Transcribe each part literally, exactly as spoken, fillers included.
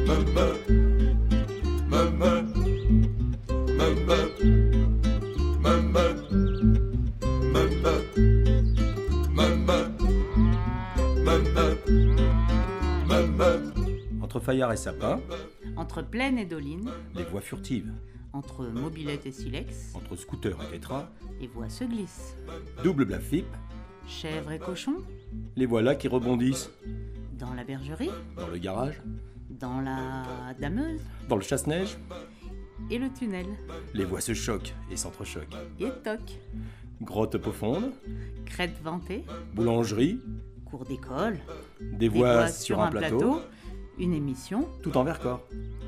Entre Fayard et Sapin, entre Plaine et Doline, les voies furtives, entre mobilette et silex, entre scooter et tétra, les voies se glissent, double blafip, chèvre et cochon, les voilà qui rebondissent, dans la bergerie, dans le garage, dans la dameuse, dans le chasse-neige, et le tunnel, les voies se choquent et s'entrechoquent, et toc, grotte profonde, crête ventée, boulangerie, cours d'école, des des voies voies sur un plateau, une émission, tout en Vercors.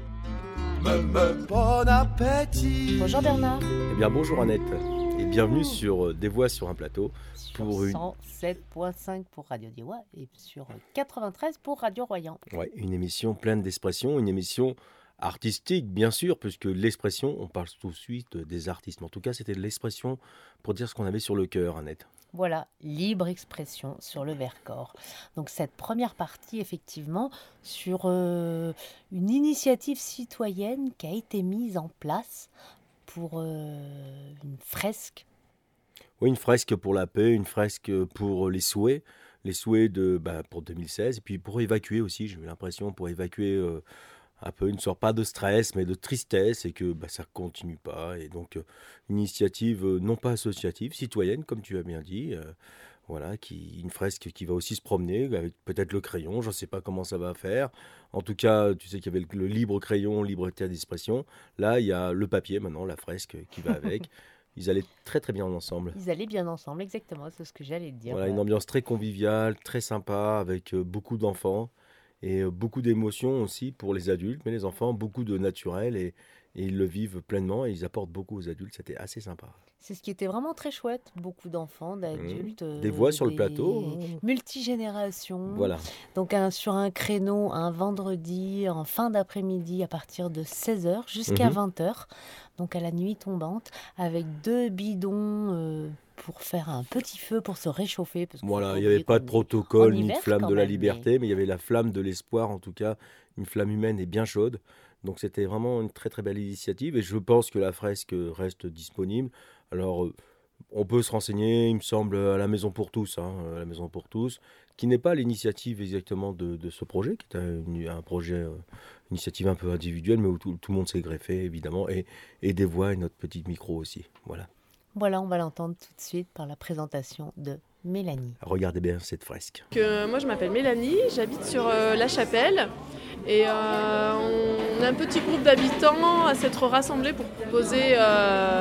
Bon appétit. Bonjour Bernard. Eh bien bonjour Annette et bienvenue sur Des voix sur un plateau Sur pour une... cent sept virgule cinq pour Radio Diois et sur quatre-vingt-treize pour Radio Royan. Ouais, une émission pleine d'expression, une émission artistique bien sûr, puisque l'expression, on parle tout de suite des artistes. Mais en tout cas, c'était de l'expression pour dire ce qu'on avait sur le cœur, Annette. Voilà, libre expression sur le Vercors. Donc cette première partie, effectivement, sur euh, une initiative citoyenne qui a été mise en place pour euh, une fresque. Oui, une fresque pour la paix, une fresque pour les souhaits, les souhaits de, bah, pour deux mille seize, et puis pour évacuer aussi, j'ai eu l'impression, pour évacuer euh, un peu une sorte, pas de stress, mais de tristesse, et que bah, ça ne continue pas. Et donc, euh, une initiative euh, non pas associative, citoyenne, comme tu as bien dit, euh, voilà, qui, une fresque qui va aussi se promener, avec peut-être le crayon, je ne sais pas comment ça va faire. En tout cas, tu sais qu'il y avait le, le libre crayon, liberté d'expression. Là, il y a le papier maintenant, la fresque qui va avec. Ils allaient très très bien ensemble. Ils allaient bien ensemble, exactement, c'est ce que j'allais te dire. Voilà, une ambiance très conviviale, très sympa, avec euh, beaucoup d'enfants et euh, beaucoup d'émotions aussi pour les adultes, mais les enfants, beaucoup de naturel et, et ils le vivent pleinement et ils apportent beaucoup aux adultes. C'était assez sympa. C'est ce qui était vraiment très chouette. Beaucoup d'enfants, d'adultes. Mmh. Des voix sur le plateau. Multigénérations. Voilà. Donc un, sur un créneau, un vendredi, en fin d'après-midi, à partir de seize heures jusqu'à Mmh. vingt heures. Donc à la nuit tombante, avec deux bidons euh, pour faire un petit feu, pour se réchauffer. Parce qu'il faut Voilà, pas il n'y avait oublier pas qu'on de est protocole en ni de hiver flamme quand de la même, liberté, mais- mais il y avait la flamme de l'espoir, en tout cas, une flamme humaine et bien chaude. Donc c'était vraiment une très très belle initiative et je pense que la fresque reste disponible. Alors euh, on peut se renseigner, il me semble, à la Maison pour tous, hein, à la Maison pour tous, qui n'est pas l'initiative exactement de, de ce projet, qui est un, un projet, euh, initiative un peu individuelle, mais où tout, tout le monde s'est greffé évidemment, et, et des voix et notre petit micro aussi. Voilà. Voilà, on va l'entendre tout de suite par la présentation de Mélanie. Regardez bien cette fresque. Euh, moi je m'appelle Mélanie, j'habite sur euh, La Chapelle et euh, on est un petit groupe d'habitants à s'être rassemblés pour proposer euh,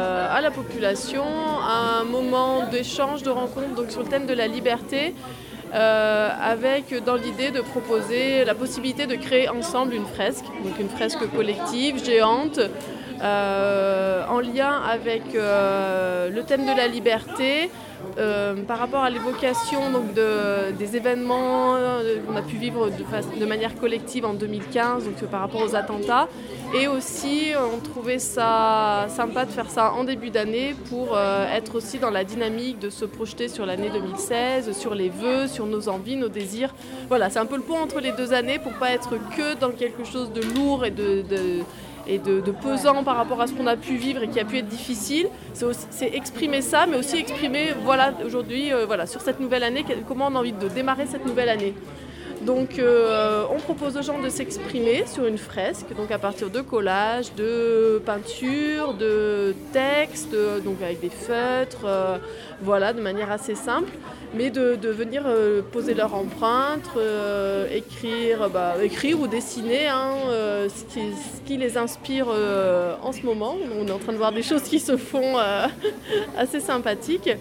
à la population un moment d'échange, de rencontre donc sur le thème de la liberté euh, avec dans l'idée de proposer la possibilité de créer ensemble une fresque, donc une fresque collective, géante, euh, en lien avec euh, le thème de la liberté. Euh, par rapport à l'évocation donc, de, des événements euh, qu'on a pu vivre de, face, de manière collective en deux mille quinze, donc, euh, par rapport aux attentats. Et aussi, euh, on trouvait ça sympa de faire ça en début d'année pour euh, être aussi dans la dynamique de se projeter sur l'année deux mille seize, sur les vœux, sur nos envies, nos désirs. Voilà, c'est un peu le pont entre les deux années pour ne pas être que dans quelque chose de lourd et de... de et de, de pesant par rapport à ce qu'on a pu vivre et qui a pu être difficile. C'est, aussi, c'est exprimer ça, mais aussi exprimer, voilà, aujourd'hui, euh, voilà, sur cette nouvelle année, comment on a envie de démarrer cette nouvelle année. Donc euh, on propose aux gens de s'exprimer sur une fresque, donc à partir de collages, de peintures, de textes, donc avec des feutres, euh, voilà, de manière assez simple, mais de, de venir euh, poser leur empreinte, euh, écrire, bah, écrire ou dessiner hein, euh, ce, qui, ce qui les inspire euh, en ce moment. On est en train de voir des choses qui se font euh, assez sympathiques.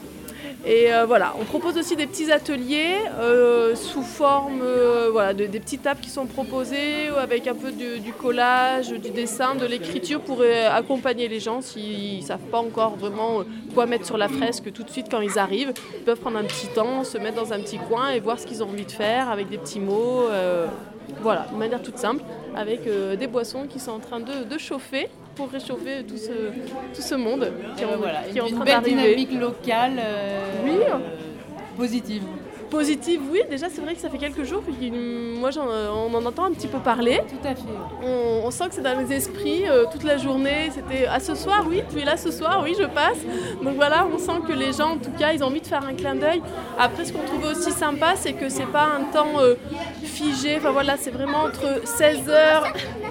Et euh, voilà, on propose aussi des petits ateliers euh, sous forme euh, voilà, de, des petites tables qui sont proposées avec un peu du, du collage, du dessin, de l'écriture pour euh, accompagner les gens s'ils ne savent pas encore vraiment quoi mettre sur la fresque tout de suite quand ils arrivent. Ils peuvent prendre un petit temps, se mettre dans un petit coin et voir ce qu'ils ont envie de faire avec des petits mots. Euh, voilà, de manière toute simple, avec euh, des boissons qui sont en train de, de chauffer pour réchauffer tout ce, tout ce monde qui, ben en, voilà, qui est en une train belle d'arriver. Dynamique locale euh, Oui. euh, positive. Positive, oui, déjà c'est vrai que ça fait quelques jours, puis moi j'en, on en entend un petit peu parler. Tout à fait. On, on sent que c'est dans les esprits euh, toute la journée. C'était ah, ce soir, oui, tu es là ce soir, oui, je passe. Donc voilà, on sent que les gens, en tout cas, ils ont envie de faire un clin d'œil. Après, ce qu'on trouve aussi sympa, c'est que c'est pas un temps euh, figé. Enfin voilà, c'est vraiment entre seize heures.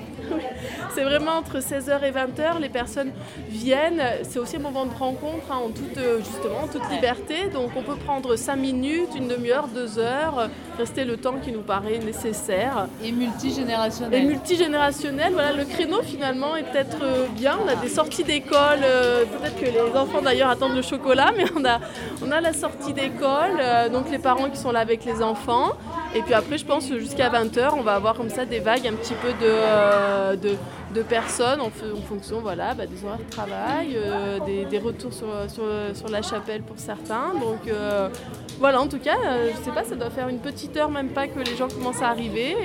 C'est vraiment entre seize heures et vingt heures, les personnes viennent. C'est aussi un moment de rencontre hein, en toute, justement, en toute liberté. Donc on peut prendre cinq minutes, une demi-heure, deux heures, rester le temps qui nous paraît nécessaire. Et multigénérationnel. Et multigénérationnel, voilà, le créneau finalement est peut-être bien. On a des sorties d'école, euh, peut-être que les enfants d'ailleurs attendent le chocolat, mais on a, on a la sortie d'école, euh, donc les parents qui sont là avec les enfants. Et puis après, je pense jusqu'à vingt heures, on va avoir comme ça des vagues un petit peu de, euh, de, de personnes en, f- en fonction voilà, bah, des horaires de travail, euh, des, des retours sur, sur, sur la chapelle pour certains. Donc euh, voilà, en tout cas, euh, je sais pas, ça doit faire une petite heure même pas que les gens commencent à arriver.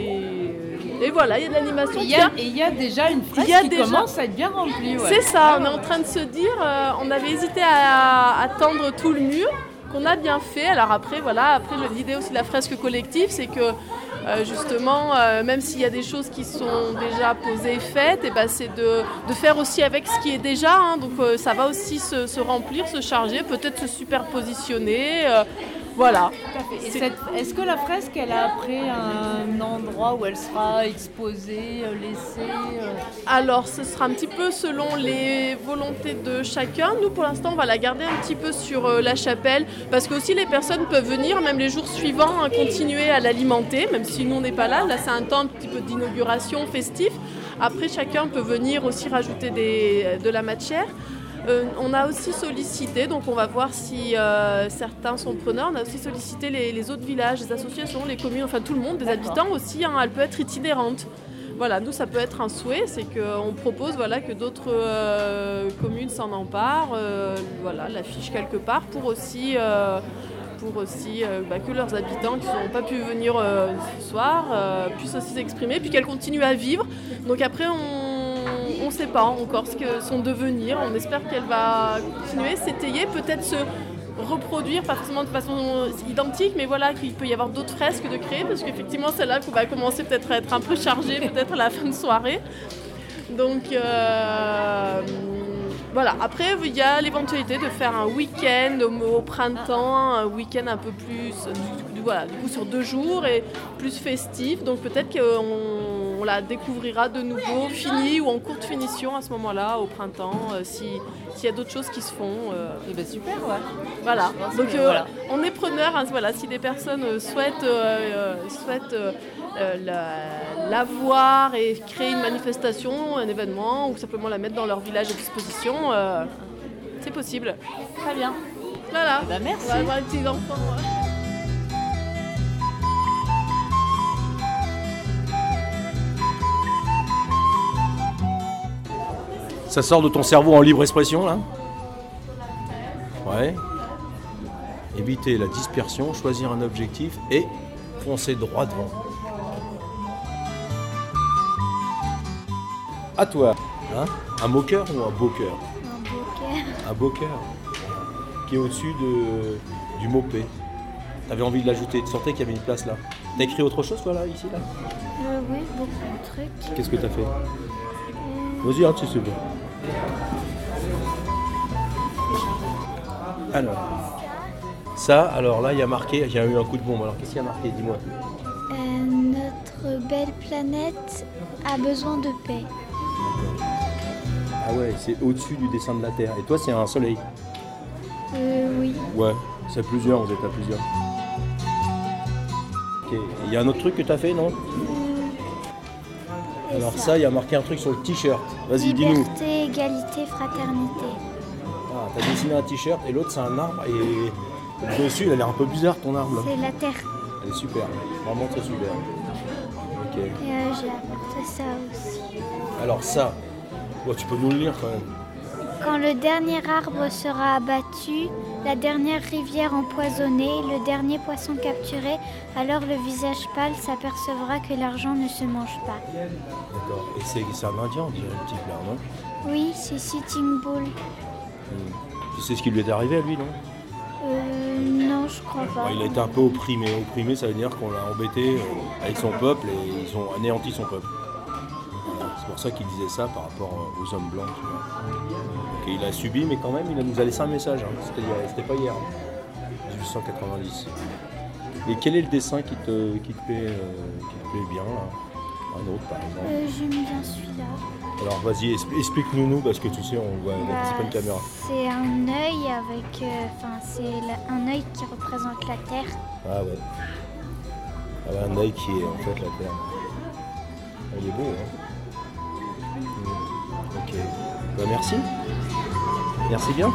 Et, et voilà, il y a de l'animation. Et il y a déjà une fresque qui déjà... commence à être bien remplie. Ouais. C'est ça, on est en train de se dire, euh, on avait hésité à, à tendre tout le mur. On a bien fait. Alors après, voilà, après l'idée aussi de la fresque collective, c'est que euh, justement, euh, même s'il y a des choses qui sont déjà posées et faites, et ben c'est de, de faire aussi avec ce qui est déjà. Hein, donc euh, ça va aussi se, se remplir, se charger, peut-être se superpositionner. Euh, Voilà. Et cette, est-ce que la fresque, elle a après un endroit où elle sera exposée, laissée euh... Alors, ce sera un petit peu selon les volontés de chacun. Nous, pour l'instant, on va la garder un petit peu sur euh, la chapelle, parce que aussi les personnes peuvent venir, même les jours suivants, hein, continuer à l'alimenter, même si nous, on n'est pas là. Là, c'est un temps un petit peu d'inauguration festif. Après, chacun peut venir aussi rajouter des, de la matière. Euh, on a aussi sollicité, donc on va voir si euh, certains sont preneurs, on a aussi sollicité les, les autres villages, les associations, les communes, enfin tout le monde, des habitants aussi, hein, elle peut être itinérante. Voilà, nous ça peut être un souhait, c'est qu'on propose voilà, que d'autres euh, communes s'en emparent, euh, voilà, l'affichent quelque part pour aussi, euh, pour aussi euh, bah, que leurs habitants qui n'ont pas pu venir euh, ce soir euh, puissent aussi s'exprimer, puis qu'elles continuent à vivre. Donc après on On ne sait pas encore ce que son devenir. On espère qu'elle va continuer, s'étayer, peut-être se reproduire, pas forcément de façon identique, mais voilà, qu'il peut y avoir d'autres fresques de créer, parce qu'effectivement, celle-là va commencer peut-être à être un peu chargée, peut-être à la fin de soirée. Donc, euh, voilà. Après, il y a l'éventualité de faire un week-end au, au printemps, un week-end un peu plus, du, du, voilà, du coup sur deux jours et plus festif. Donc peut-être qu'on on la découvrira de nouveau, finie ou en courte finition à ce moment-là, au printemps, euh, si, s'il y a d'autres choses qui se font. Euh, et ben super, ouais. Voilà. Donc euh, voilà. On est preneur. Hein, voilà, si des personnes euh, souhaitent, euh, souhaitent euh, euh, la, la voir et créer une manifestation, un événement, ou simplement la mettre dans leur village à disposition, euh, c'est possible. Très bien. Voilà. Eh ben, merci. On va avoir les petits enfants. Ouais. Ça sort de ton cerveau en libre expression, là ? Ouais. Éviter la dispersion, choisir un objectif et foncer droit devant. À toi. Hein ? Un moqueur ou un beau cœur ? Un beau cœur. Un beau cœur. Qui est au-dessus de, du mot P. T'avais envie de l'ajouter, tu sentais qu'il y avait une place là. T'as écrit autre chose, toi, là, ici, là ? Euh, oui, beaucoup de trucs. Qu'est-ce que t'as fait ? Euh... Vas-y, hein, tu sais bien. Alors, ça, alors là, il y a marqué, il y a eu un coup de bombe. Alors, qu'est-ce qu'il y a marqué ? Dis-moi. Euh, notre belle planète a besoin de paix. Ah ouais, c'est au-dessus du dessin de la Terre. Et toi, c'est un soleil ? Euh, oui. Ouais, c'est plusieurs, vous êtes à plusieurs. Ok, il y a un autre truc que t'as fait, non ? Et Alors ça, ça, il y a marqué un truc sur le t-shirt. Vas-y, dis-nous. Liberté, égalité, fraternité. Ah, t'as dessiné un t-shirt et l'autre, c'est un arbre. Et dessus, il a l'air un peu bizarre, ton arbre, là. C'est la terre. Elle est super, vraiment très super. Ok. Et euh, j'ai apporté ça aussi. Alors ça, bon, tu peux nous le lire quand même. Quand le dernier arbre sera abattu, la dernière rivière empoisonnée, le dernier poisson capturé, alors le visage pâle s'apercevra que l'argent ne se mange pas. D'accord. Et c'est, c'est un indien, on dirait, le type là, non ? Oui, c'est Sitting Bull. hmm. Tu sais ce qui lui est arrivé à lui, non ? Euh, non. Non, je crois pas. Ouais, il a été un peu opprimé. Opprimé, ça veut dire qu'on l'a embêté euh, avec son peuple et ils ont anéanti son peuple. Voilà. C'est pour ça qu'il disait ça par rapport aux hommes blancs. Tu vois. Donc, il a subi, mais quand même, il nous a laissé un message. Hein. C'était, c'était pas hier, hein. dix-huit cent quatre-vingt-dix. Et quel est le dessin qui te, qui te, plaît, euh, qui te plaît bien là? Un autre, par exemple. Euh, J'aime bien celui-là. Alors vas-y, explique-nous, nous, parce que tu sais, on voit, Bah, c'est pas une caméra. C'est un œil avec, euh, enfin c'est la- un œil qui représente la terre. Ah ouais. Ah ouais, un œil qui est en fait la terre. Ah, il est beau, hein. Mm. Ok. Bah merci. Merci bien.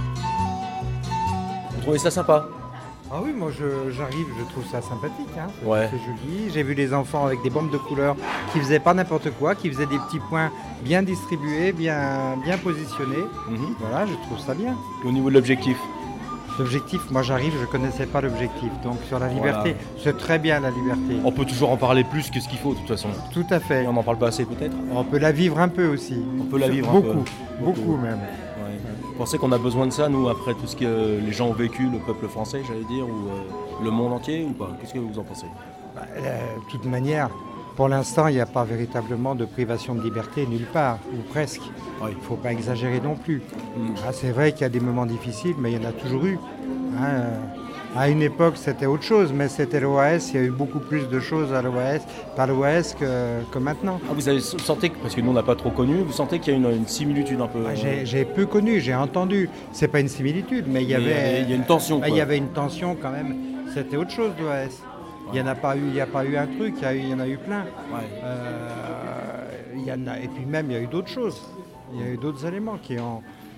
Vous trouvez ça sympa? Ah oui, moi je- j'arrive, je trouve ça sympathique. Hein. Ouais. C'est joli. J'ai vu les enfants avec des bombes de couleurs qui faisaient pas n'importe quoi, qui faisaient des petits points bien distribués, bien, bien positionnés. Mhm. Voilà, je trouve ça bien. Au niveau de l'objectif. L'objectif, moi j'arrive, je connaissais pas l'objectif. Donc sur la Voilà. liberté, c'est très bien la liberté. On peut toujours en parler plus que ce qu'il faut, de toute façon. Tout à fait. Et on n'en parle pas assez, peut-être. On peut la vivre un peu aussi. On peut la vivre un beaucoup, peu. beaucoup, Beaucoup. même. Ouais. Vous pensez qu'on a besoin de ça, nous, après tout ce que les gens ont vécu, le peuple français, j'allais dire, ou euh, le monde entier, ou pas? Qu'est-ce que vous en pensez? Bah, euh, de toute manière, pour l'instant, il n'y a pas véritablement de privation de liberté nulle part, ou presque. Oui. Il ne faut pas exagérer non plus. Mm. Ah, c'est vrai qu'il y a des moments difficiles, mais il y en a toujours eu. Hein, euh, à une époque, c'était autre chose, mais c'était l'O A S. Il y a eu beaucoup plus de choses à l'O A S, par l'O A S que, que maintenant. Ah, vous avez sentez que, parce que nous on n'a pas trop connu, vous sentez qu'il y a une, une similitude un peu. Ah, j'ai, j'ai peu connu, j'ai entendu. C'est pas une similitude, mais il y Mais avait, il y a une tension, ah, quoi. il y avait une tension quand même. C'était autre chose, l'O A S. Il n'y en a pas eu, il y a pas eu un truc, il y, a eu- il y en a eu plein. Ouais. Euh, il y en a, et puis même, il y a eu d'autres choses. Il y a eu d'autres éléments qui ont...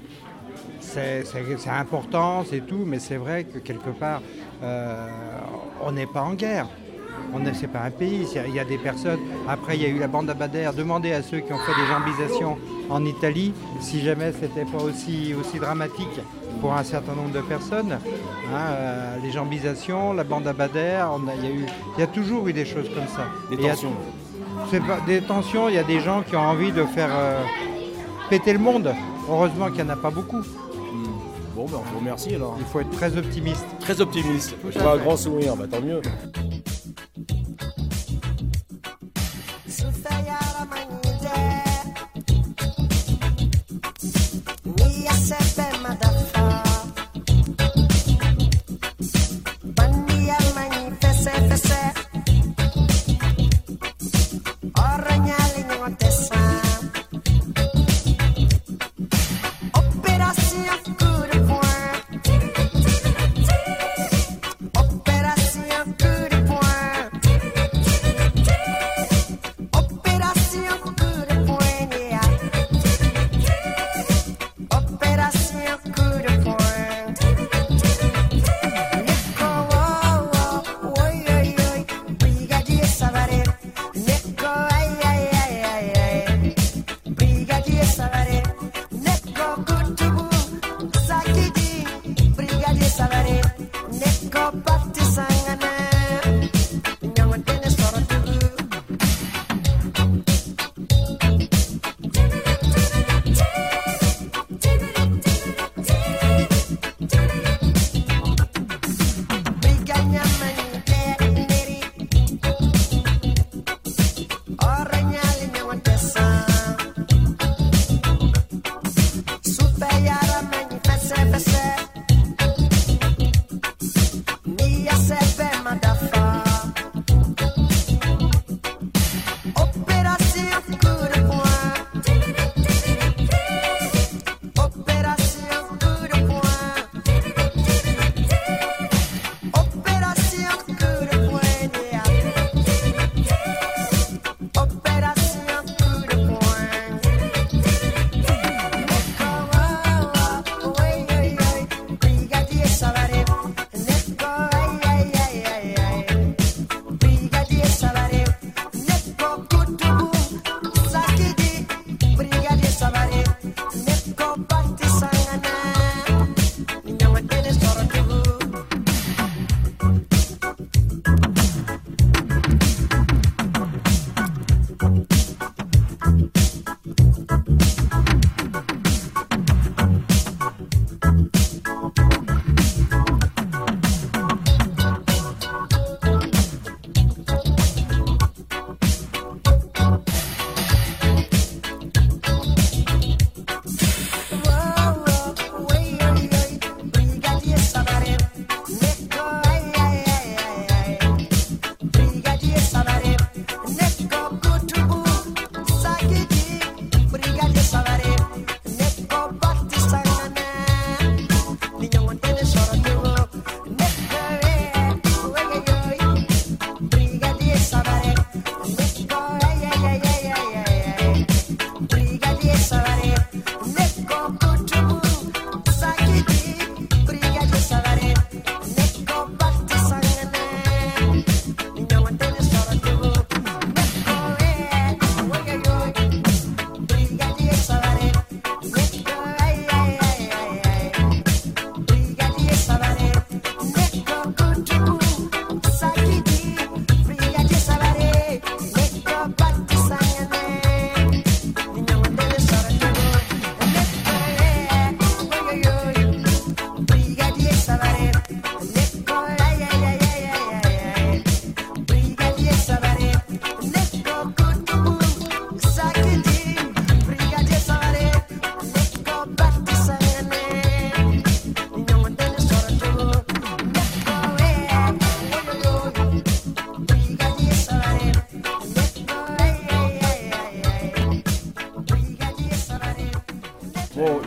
C'est, c'est- c'est important, c'est tout, mais c'est vrai que quelque part, euh, on n'est pas en guerre. On n'est, c'est pas un pays. Il y a- il y a des personnes... Après, il y a eu la bande à Bader. Demandez à ceux qui ont fait des jambisations en Italie si jamais c'était pas aussi, aussi dramatique pour un certain nombre de personnes. Hein, euh, les jambisations, la bande à Bader, on a, il, y a eu, il y a toujours eu des choses comme ça. Des Et il y a- tensions. c'est pas des tensions, il y a des gens qui ont envie de faire euh, péter le monde. Heureusement qu'il n'y en a pas beaucoup. Hmm. Bon, ben on vous remercie alors. Il faut être très optimiste. Très optimiste. Tout Je à vois un fait. grand sourire, bah tant mieux. Opération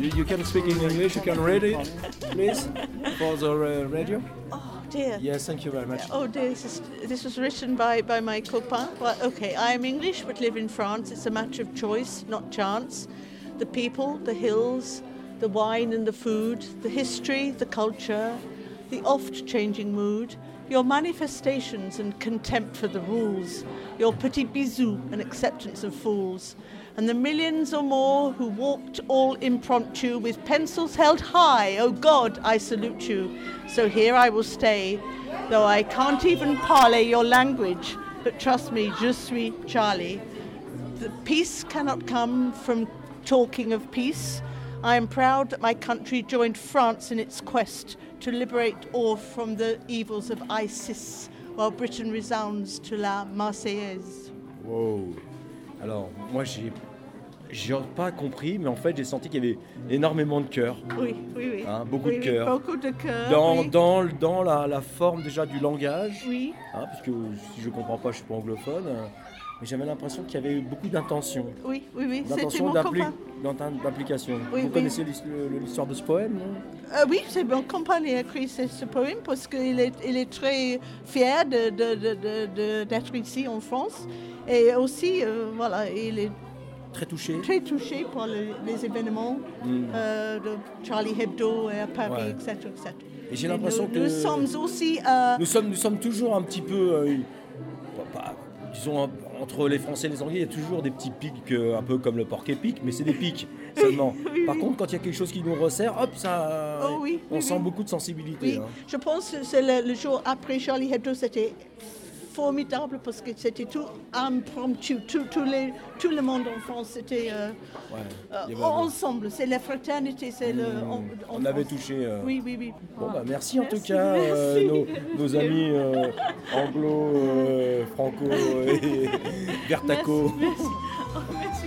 you can speak in English, you can read it, please, for the uh, radio. Oh dear. Yes, thank you very much. Oh dear, this, is, this was written by, by my copain. Well, okay, I am English but live in France. It's a matter of choice, not chance. The people, the hills, the wine and the food, the history, the culture, the oft-changing mood, your manifestations and contempt for the rules, your petit bisou and acceptance of fools, and the millions or more who walked all impromptu with pencils held high. Oh God, I salute you. So here I will stay, though I can't even parley your language, but trust me, je suis Charlie. The peace cannot come from talking of peace. I am proud that my country joined France in its quest to liberate all from the evils of ISIS, while Britain resounds to la Marseillaise. Wow. Alors, moi, j'ai, j'ai pas compris, mais en fait, j'ai senti qu'il y avait énormément de cœur. Oui, oui, oui. Hein, beaucoup oui, de cœur. Oui, beaucoup de cœur. Dans, oui. dans, dans la, la forme déjà du langage. Oui. Hein, parce que si je comprends pas, je suis pas anglophone. euh, Mais j'avais l'impression qu'il y avait eu beaucoup d'intention. Oui, oui, oui. C'était D'intention, mon d'appli- copain. d'int- d'implication. Oui, Vous oui. connaissez l'his- le- l'histoire de ce poème, non? Euh, oui, c'est mon copain qui a écrit ce, ce poème parce qu'il est, il est très fier de, de, de, de, de, d'être ici en France. Et aussi, euh, voilà, il est Très touché. très touché par le- les événements Mm. euh, de Charlie Hebdo et à Paris, Ouais. et cetera, et cetera. Et j'ai Et l'impression nous, que nous sommes aussi... euh, nous sommes, nous sommes toujours un petit peu, euh, pas- pas- disons, un- entre les Français et les Anglais, il y a toujours des petits pics, euh, un peu comme le porc-épic, mais c'est des pics seulement. oui, Par oui. contre, quand il y a quelque chose qui nous resserre, hop, ça, Oh oui, on oui, sent oui. beaucoup de sensibilité. Oui, hein. je pense que c'est le, le jour après Charlie Hebdo, c'était formidable parce que c'était tout impromptu, tout, tout, les, tout le monde en France, c'était euh, Ouais. euh, Il y avait- ensemble, c'est la fraternité, c'est le... Mmh. en- en On avait France. touché. euh, Oui, oui, oui. Bon, bah, merci en Merci, tout cas, euh, merci. nos, nos amis euh, anglo, euh, franco et vertaco. Merci, merci. Oh, merci.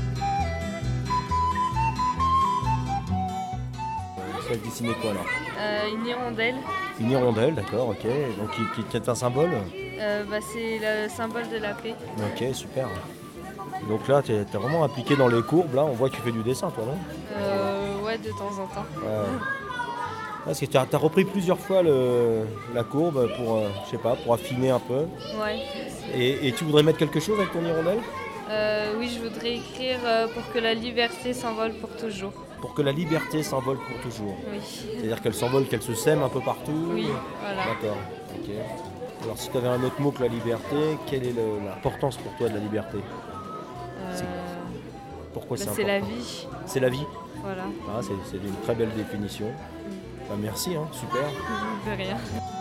Ça va dessiner quoi là? Euh, une hirondelle, Une hirondelle, d'accord, ok. Donc qui, qui, qui est un symbole? euh, bah, c'est le symbole de la paix. Ok, super. Donc là, tu es vraiment impliqué dans les courbes. Là, on voit que tu fais du dessin, toi, non? Euh, ouais, de temps en temps. Ouais. Parce que tu as, repris plusieurs fois le, la courbe pour, euh, je sais pas, pour affiner un peu. Ouais. Et, et tu voudrais mettre quelque chose avec ton hirondelle? Euh, oui, je voudrais écrire euh, pour que la liberté s'envole pour toujours. Pour que la liberté s'envole pour toujours. Oui. C'est-à-dire qu'elle s'envole, qu'elle se sème un peu partout. Oui, voilà. D'accord, ok. Alors si tu avais un autre mot que la liberté, quelle est le- l'importance pour toi de la liberté? Euh, Pourquoi bah, c'est c'est important? la vie. C'est la vie. Voilà. Ah, c'est, c'est une très belle définition. Bah, merci, hein, super. De rien.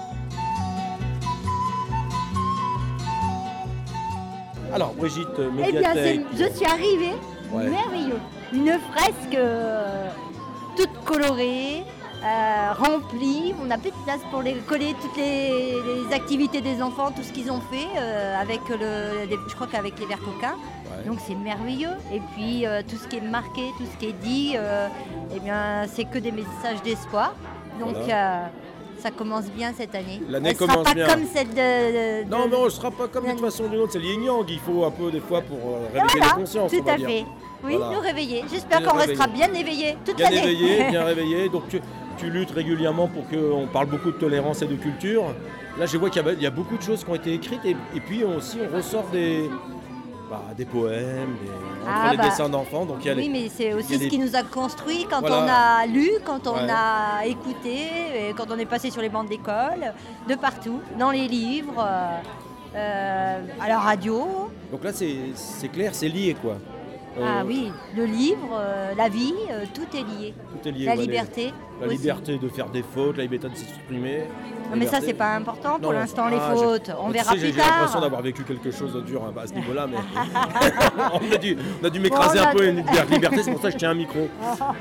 Alors Brigitte, Eh bien, médiathèque. c'est- je suis arrivée, Ouais. merveilleux. Une fresque euh, toute colorée, euh, remplie. On n'a plus de place pour les coller toutes les, les activités des enfants, tout ce qu'ils ont fait, euh, avec le, les- je crois qu'avec les verres coquins. Ouais. Donc c'est merveilleux. Et puis euh, tout ce qui est marqué, tout ce qui est dit, euh, eh bien, c'est que des messages d'espoir. Donc Voilà. euh, ça commence bien cette année. L'année Elle sera commence pas bien. comme celle de, de- Non, de- non, on ne sera pas comme de toute façon d'une autre, c'est le yin-yang. Il faut un peu des fois pour euh, réveiller Voilà, la conscience. tout on va à dire. fait. Oui, Voilà. nous réveiller. J'espère Bien qu'on restera réveillés. bien éveillés toute Bien l'année. éveillé, bien réveillé. Donc tu, tu luttes régulièrement pour qu'on parle beaucoup de tolérance et de culture. Là, je vois qu'il y a, il y a beaucoup de choses qui ont été écrites et, et puis aussi on ressort des, bah, des poèmes, des, entre Ah les bah, dessins d'enfants. Donc il y a Oui, les- mais c'est il y aussi a ce des- qui nous a construit quand Voilà. on a lu, quand on Ouais. a écouté, et quand on est passé sur les bancs d'école, de partout, dans les livres, euh, euh, à la radio. Donc là, c'est, c'est clair, c'est lié quoi. Euh, Ah oui, le livre, euh, la vie, euh, tout est lié. Tout est lié. La ouais, les- liberté. La aussi. liberté de faire des fautes, la liberté de s'exprimer. Non, mais ça, liberté- c'est pas important pour Non, l'instant, les ah, j'ai- fautes. On tu verra sais, j'ai- plus J'ai l'impression tard. d'avoir vécu quelque chose de dur hein, à ce niveau-là, mais on a dû, on a dû m'écraser Bon, on a- un peu une liberté, c'est pour ça que je tiens un micro. Ouais.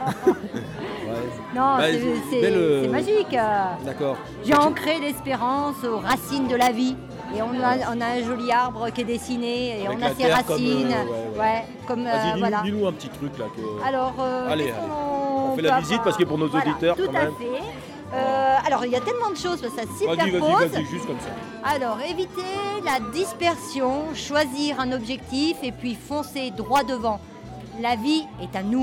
Non, Bah, c'est c'est- belle, euh, c'est magique. euh. D'accord. J'ai ancré l'espérance aux racines de la vie. Et on a, on a un joli arbre qui est dessiné et Avec on la a ses terre comme, racines. euh, ouais, ouais. Ouais, comme, euh, Vas-y, dis-nous, voilà. dis-nous un petit truc là. Que... Alors, euh, Allez, qu'est-ce allez. qu'on On fait peut la visite avoir parce que pour nos Voilà, auditeurs, tout quand à même. fait. Euh, alors, il y a tellement de choses, ça Vas-y, vas-y, superpose. vas-y, juste comme ça. Alors, éviter la dispersion, choisir un objectif et puis foncer droit devant. La vie est à nous.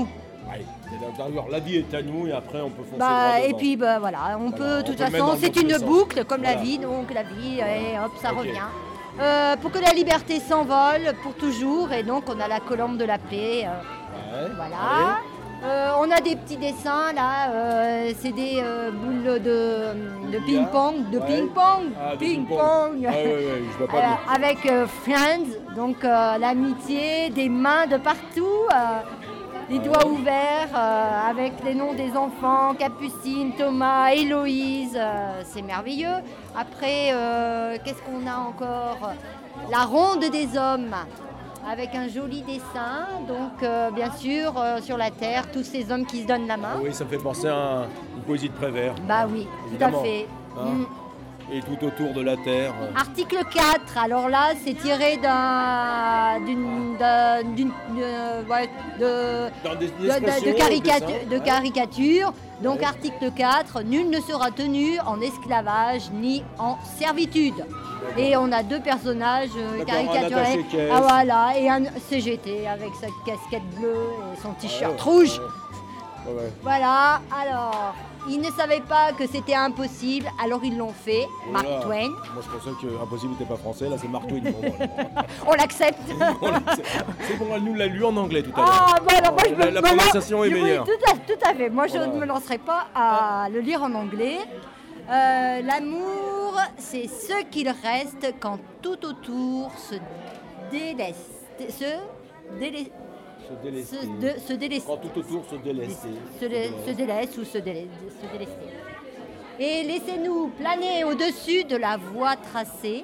Ouais, d'ailleurs, la vie est à nous et après on peut foncer Bah, droit et devant. puis bah, voilà, on Voilà, peut, on de toute peut le mettre façon, dans le c'est bon une sens. boucle comme la Voilà. vie, donc la vie, et hop, ça Ok. revient. Euh, pour que la liberté s'envole pour toujours, et donc on a la colombe de la paix. euh, Ouais, voilà. Euh, on a des petits dessins là, euh, c'est des euh, boules de, de ping-pong, de Ouais. ping-pong, Ah, de ping-pong. Ah, ouais, ouais, je vois pas Euh, bien. avec euh, Friends, donc euh, l'amitié, des mains de partout, euh, les doigts ouverts, euh, avec les noms des enfants, Capucine, Thomas, Héloïse, euh, c'est merveilleux. Après, euh, qu'est-ce qu'on a encore? La ronde des hommes, avec un joli dessin, donc euh, bien sûr, euh, sur la terre, tous ces hommes qui se donnent la main. Ah oui, ça me fait penser à un- une poésie de Prévert. Bah oui, Évidemment. tout à fait. Hein. Mm. Et tout autour de la terre. euh, Article quatre, alors là c'est tiré d'un, d'une, d'un- d'une, euh, ouais, de, Dans des, de, de- expressions, de caricature, dessins, de ouais. caricature. Donc Ouais. article quatre, nul ne sera tenu en esclavage ni en servitude. Et on a deux personnages euh, D'accord, un caricaturés. attaché-caisse. Ah voilà, et un C G T avec sa casquette bleue et son t-shirt Ouais, rouge. ouais, ouais. Voilà, alors, ils ne savaient pas que c'était impossible, alors ils l'ont fait, Mark Voilà. Twain. Moi je pensais que Impossible n'était pas français, là c'est Mark Twain. Bon, voilà. On l'accepte. On l'a- c'est- C'est bon, elle nous l'a lu en anglais tout à l'heure. Ah, bon, alors moi je La- me la me lance- prononciation est oui, meilleure. tout, à, tout à fait. Moi je Voilà. ne me lancerai pas à le lire en anglais. Euh, L'amour, c'est ce qu'il reste quand tout autour se délaisse. Se, délai- Se délester. se, de- se délaisse. Quand tout autour se délester. Se, dé- se délaisse ou se, délai- se délester. Et laissez-nous planer au-dessus de la voie tracée.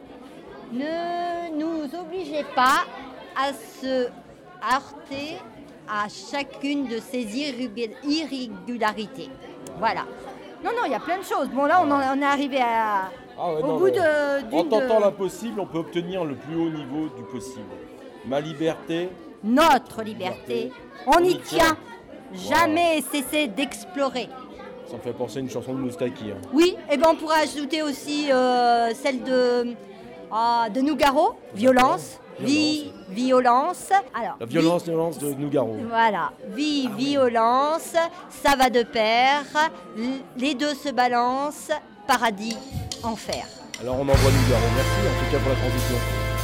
Ne nous obligez pas à se heurter à chacune de ces irrégu- irrégularités. Voilà. Non, non, il y a plein de choses. Bon, là, on, en, on est arrivé à, Ah ouais, au non, bout mais de, En d'une tentant de l'impossible, on peut obtenir le plus haut niveau du possible. Ma liberté, notre liberté. On y tient. Jamais cesser d'explorer. ça me fait penser à une chanson de Moustaki. hein. Oui, et ben on pourrait ajouter aussi euh, celle de, ah, de Nougaro, violence, vie, violence. Alors, La violence, violence de Nougaro. vie- voilà, vie, violence, ça va de pair, l- les deux se balancent, paradis, enfer. Alors on envoie Nougaro. Merci en tout cas pour la transition.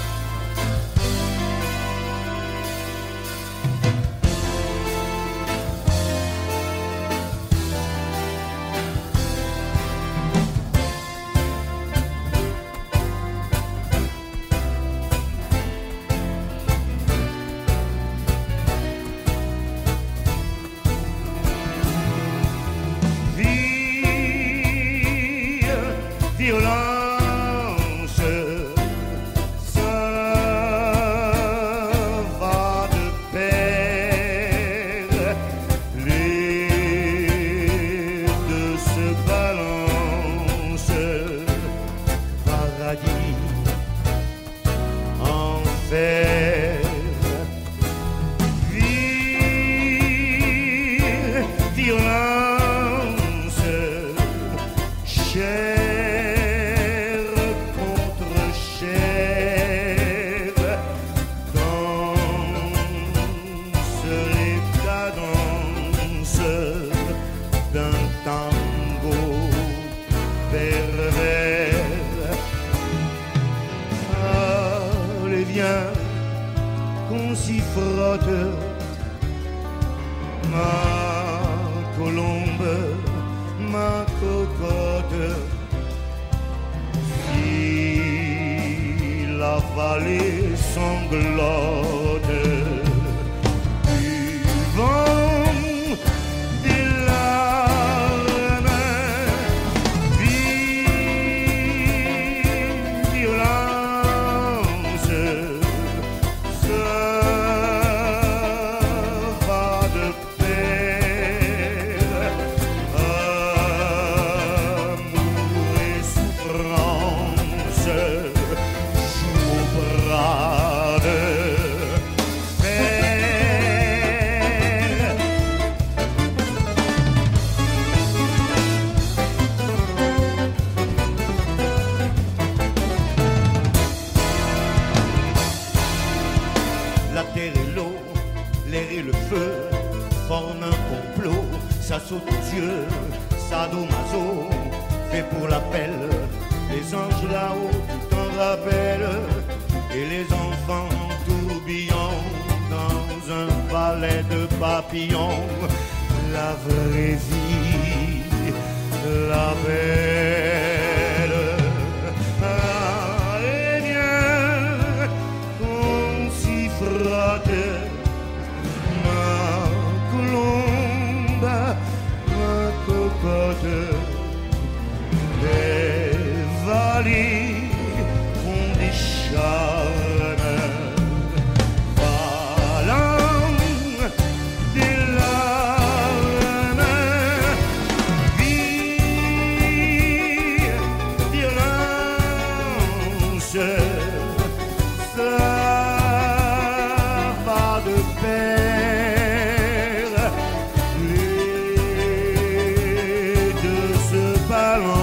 Vie, violence, ça va de pair. Les deux se balancent, paradis, enfer. Vie, violence, chair contre chair, danse les cadences d'un tango pervers. Allez, viens, qu'on s'y frotte. Ma colombe, ma cocotte, si la vallée sanglote, du vent, des larmes, vie, violence, ça va de pair. Amour et souffrance jouent au bras de fer. La terre et l'eau, l'air et le feu forme un complot, ça saute aux yeux, sadomaso, fait pour l'appel. Les anges là-haut, tu t'en rappelles, et les enfants tourbillons dans un palais de papillons. La vraie vie, la belle. Ah, eh bien, on s'y frotte, ma colombe, ma cocotte. Des vallées ont des charmes, valant des larmes. Vie, violence, ça va de pair. Les deux se balancent.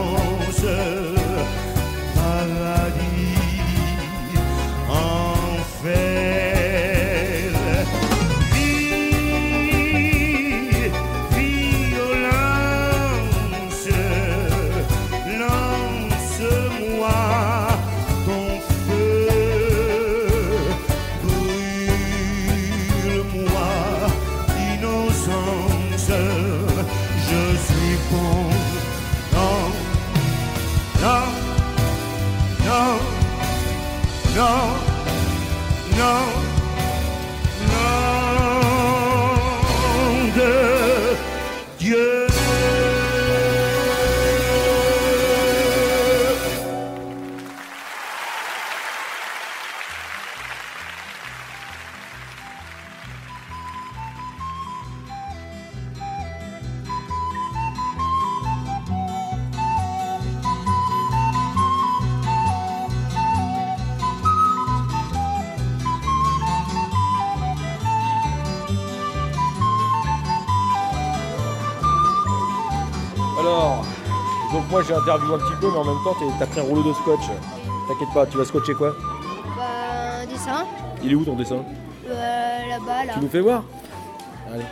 Alors, donc moi j'ai interviewé un petit peu, mais en même temps t'es- t'as pris un rouleau de scotch. T'inquiète pas, tu vas scotcher quoi? Bah, un dessin. Il est où ton dessin? Euh, là-bas, là. Tu nous fais voir? Allez.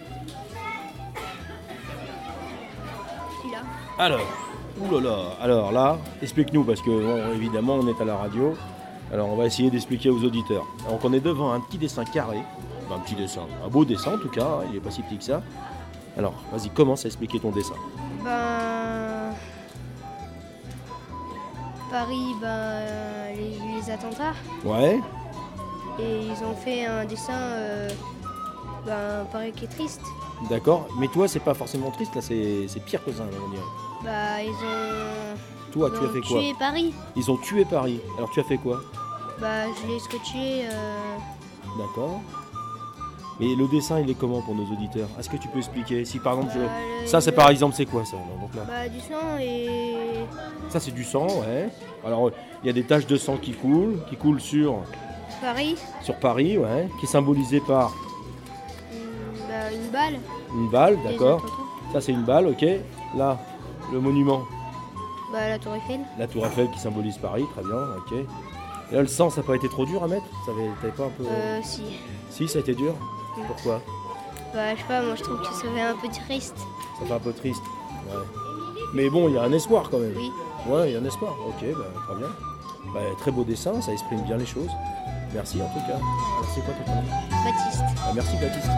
Celui-là. Alors, oulala, alors là, explique-nous, parce que bon, évidemment on est à la radio. Alors on va essayer d'expliquer aux auditeurs. Donc on est devant un petit dessin carré, enfin, un petit dessin, un beau dessin en tout cas, hein, il n'est pas si petit que ça. Alors vas-y, commence à expliquer ton dessin. Ben. Paris, ben. Les, les attentats. Ouais, Et ils ont fait un dessin. Euh, ben, Paris qui est triste. d'accord, mais toi c'est pas forcément triste, là c'est c'est pire que ça, on dirait. Bah, ils ont. Toi ils tu as ont fait quoi? tué Paris. Ils ont tué Paris, alors tu as fait quoi? Bah, je l'ai scotché. Euh, D'accord. Mais le dessin, il est comment pour nos auditeurs? Est-ce que tu peux expliquer? Si par exemple, je- Bah, le- ça c'est le- par exemple, c'est quoi ça? Donc là, bah, du sang et. ça c'est du sang, ouais. Alors il y a des taches de sang qui coulent, qui coulent sur, Paris. sur Paris, ouais, qui est symbolisé par Hum, bah, une balle. une balle, Les d'accord. attentats. Ça c'est une balle, ok. Là, le monument, Bah, la Tour Eiffel. la Tour Eiffel qui symbolise Paris, très bien, ok. Et là le sang, ça n'a pas été trop dur à mettre? Ça avait, t'avais pas un peu. Euh, si. Si, ça a été dur. Oui. Pourquoi? Bah, je sais pas, moi je trouve que ça fait un peu triste. Ça fait un peu triste. Ouais. Mais bon, il y a un espoir quand même. Oui. Ouais, il y a un espoir. Ok, bah, très bien. Bah, très beau dessin, ça exprime bien les choses. Merci en tout cas. Alors, c'est quoi ton prénom? Baptiste. Ah, merci Baptiste.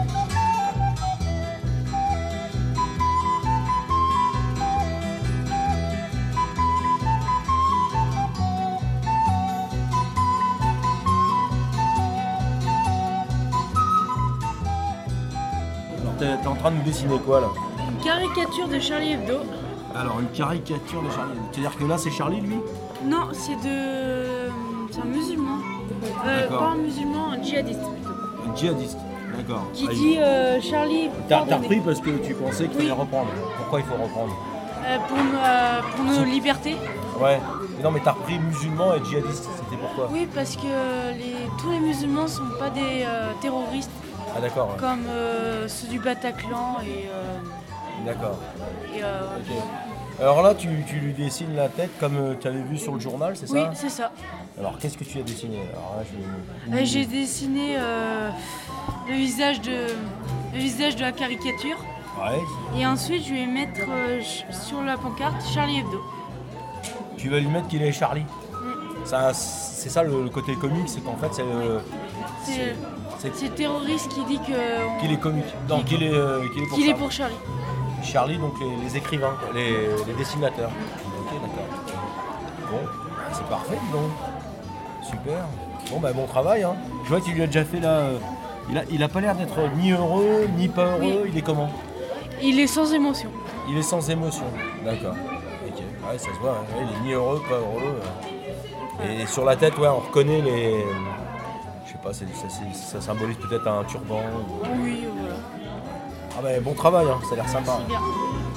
Alors, t'es t'es en train de nous dessiner quoi là? Une caricature de Charlie Hebdo. Alors, une caricature de Charlie. C'est-à-dire que là, c'est Charlie lui? Non, c'est de. C'est un musulman. Euh, D'accord. pas un musulman, un djihadiste plutôt. Un djihadiste. D'accord. Qui Ah, il- dit euh, Charlie. T'as t'as pardonnez. repris parce que tu pensais qu'il Oui. fallait reprendre. Pourquoi il faut reprendre? Euh, pour, euh, pour nos libertés. Ouais. Mais non, mais t'as repris musulman et djihadiste. C'était pourquoi? Oui, parce que les, tous les musulmans sont pas des euh, terroristes Ah d'accord. Ouais. comme euh, ceux du Bataclan et. euh, D'accord. et, euh, Ok. Alors là, tu, tu lui dessines la tête comme euh, tu avais vu sur le journal, c'est Oui, ça? c'est ça. Alors, qu'est-ce que tu as dessiné? Alors là, je... Euh, J'ai dessiné euh, le, visage de, le visage de la caricature. Ouais. Et ensuite, je vais mettre euh, ch- sur la pancarte Charlie Hebdo. Tu vas lui mettre qu'il est Charlie. Mm. Ça, c'est ça le, le côté comique, c'est qu'en fait, c'est le... C'est c'est le terroriste qui dit que... Qu'il est comique. Non, qu'il est, euh, qu'il est pour Qu'il Charlie. est pour Charlie. Charlie, donc les, les écrivains, quoi, les, les dessinateurs. Ok, d'accord. Bon, c'est parfait, dis donc. Super. Bon, bah bon travail. Hein. Je vois qu'il lui a déjà fait là. Euh, il, a, il a pas l'air d'être ni heureux, ni pas heureux. Oui. Il est comment? Il est sans émotion. Il est sans émotion. D'accord. Ok. Ouais, ça se voit. Hein. Ouais, il est ni heureux, pas heureux. Et sur la tête, ouais, on reconnaît les. Je sais pas, c'est, ça, c'est, ça symbolise peut-être un turban. Ou... Oui, voilà. Ah bah bon travail, hein. Ça a l'air sympa. C'est bien.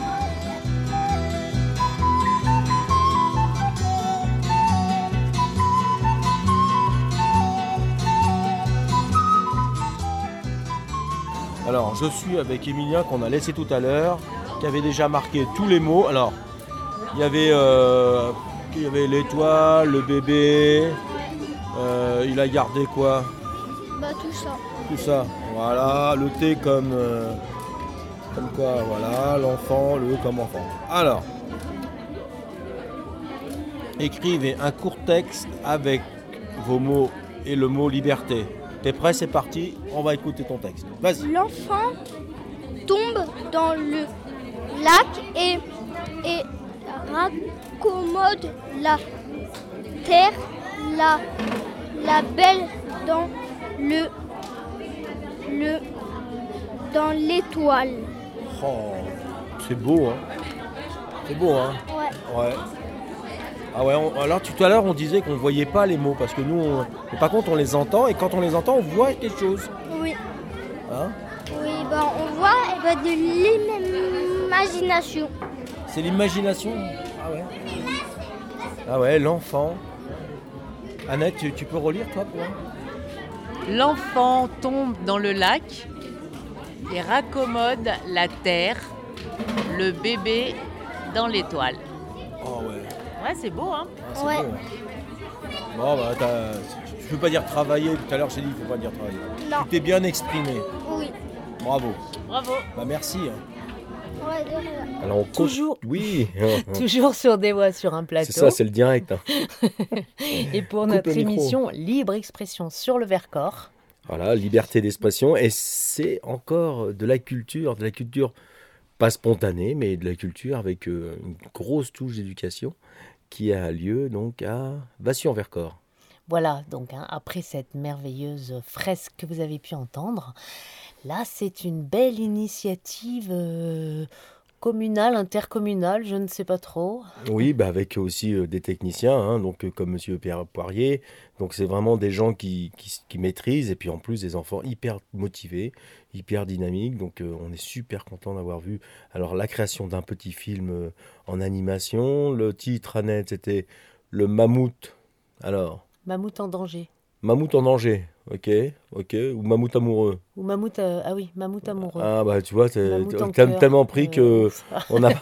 Alors, je suis avec Emilien qu'on a laissé tout à l'heure, qui avait déjà marqué tous les mots. Alors, il y avait, euh, il y avait l'étoile, le bébé. Euh, il a gardé quoi? Bah tout ça. Tout ça. Voilà, le T comme, euh, comme quoi, voilà, l'enfant, le E comme enfant. Alors, écrivez un court texte avec vos mots et le mot liberté. T'es prêt, c'est parti, on va écouter ton texte. Vas-y. L'enfant tombe dans le lac et, et raccommode la terre, la, la belle dans le, le dans l'étoile. Oh, c'est beau, hein. C'est beau, hein. Ouais. Ouais. Ah ouais, on- alors tout à l'heure on disait qu'on ne voyait pas les mots parce que nous, on- mais par contre on les entend et quand on les entend on voit quelque chose. Oui. Hein? Oui, bah on voit eh ben, de l'imagination. C'est l'imagination. Ah ouais. Ah ouais, l'enfant. Annette, tu, tu peux relire toi pour moi? L'enfant tombe dans le lac et raccommode la terre, le bébé dans l'étoile. Oh ouais. Ouais, c'est beau, hein? Ah, c'est Ouais. beau, hein. Bon bah t'as- tu peux pas dire travailler, tout à l'heure j'ai dit il faut pas dire travailler. Non. Tu t'es bien exprimé. Oui. Bravo. Bravo. Bah merci. hein. Ouais, de rien. Alors on Toujours- Oui. Toujours sur des voix sur un plateau. C'est ça, c'est le direct. hein. Et pour Coupe notre le micro. émission Libre Expression sur le Vercors. Voilà, liberté d'expression. Et c'est encore de la culture, de la culture pas spontanée, mais de la culture avec euh, une grosse touche d'éducation qui a lieu donc à Vassy-en-Vercors. Voilà, donc hein, après cette merveilleuse fresque que vous avez pu entendre, là c'est une belle initiative euh, communale, intercommunale, je ne sais pas trop. Oui, bah avec aussi euh, des techniciens, hein, donc euh, comme Monsieur Pierre Poirier. Donc c'est vraiment des gens qui, qui, qui maîtrisent et puis en plus des enfants hyper motivés, hyper dynamiques. Donc euh, on est super content d'avoir vu alors la création d'un petit film euh, en animation. Le titre Annette, c'était Le Mammouth. Alors, Mammouth en danger. Mammouth en danger, ok, ok, ou Mammouth amoureux. Ou Mammouth, euh, ah oui, Mammouth amoureux. Ah bah tu vois, t'es Mammouth en t'as cœur, tellement pris euh, que on a.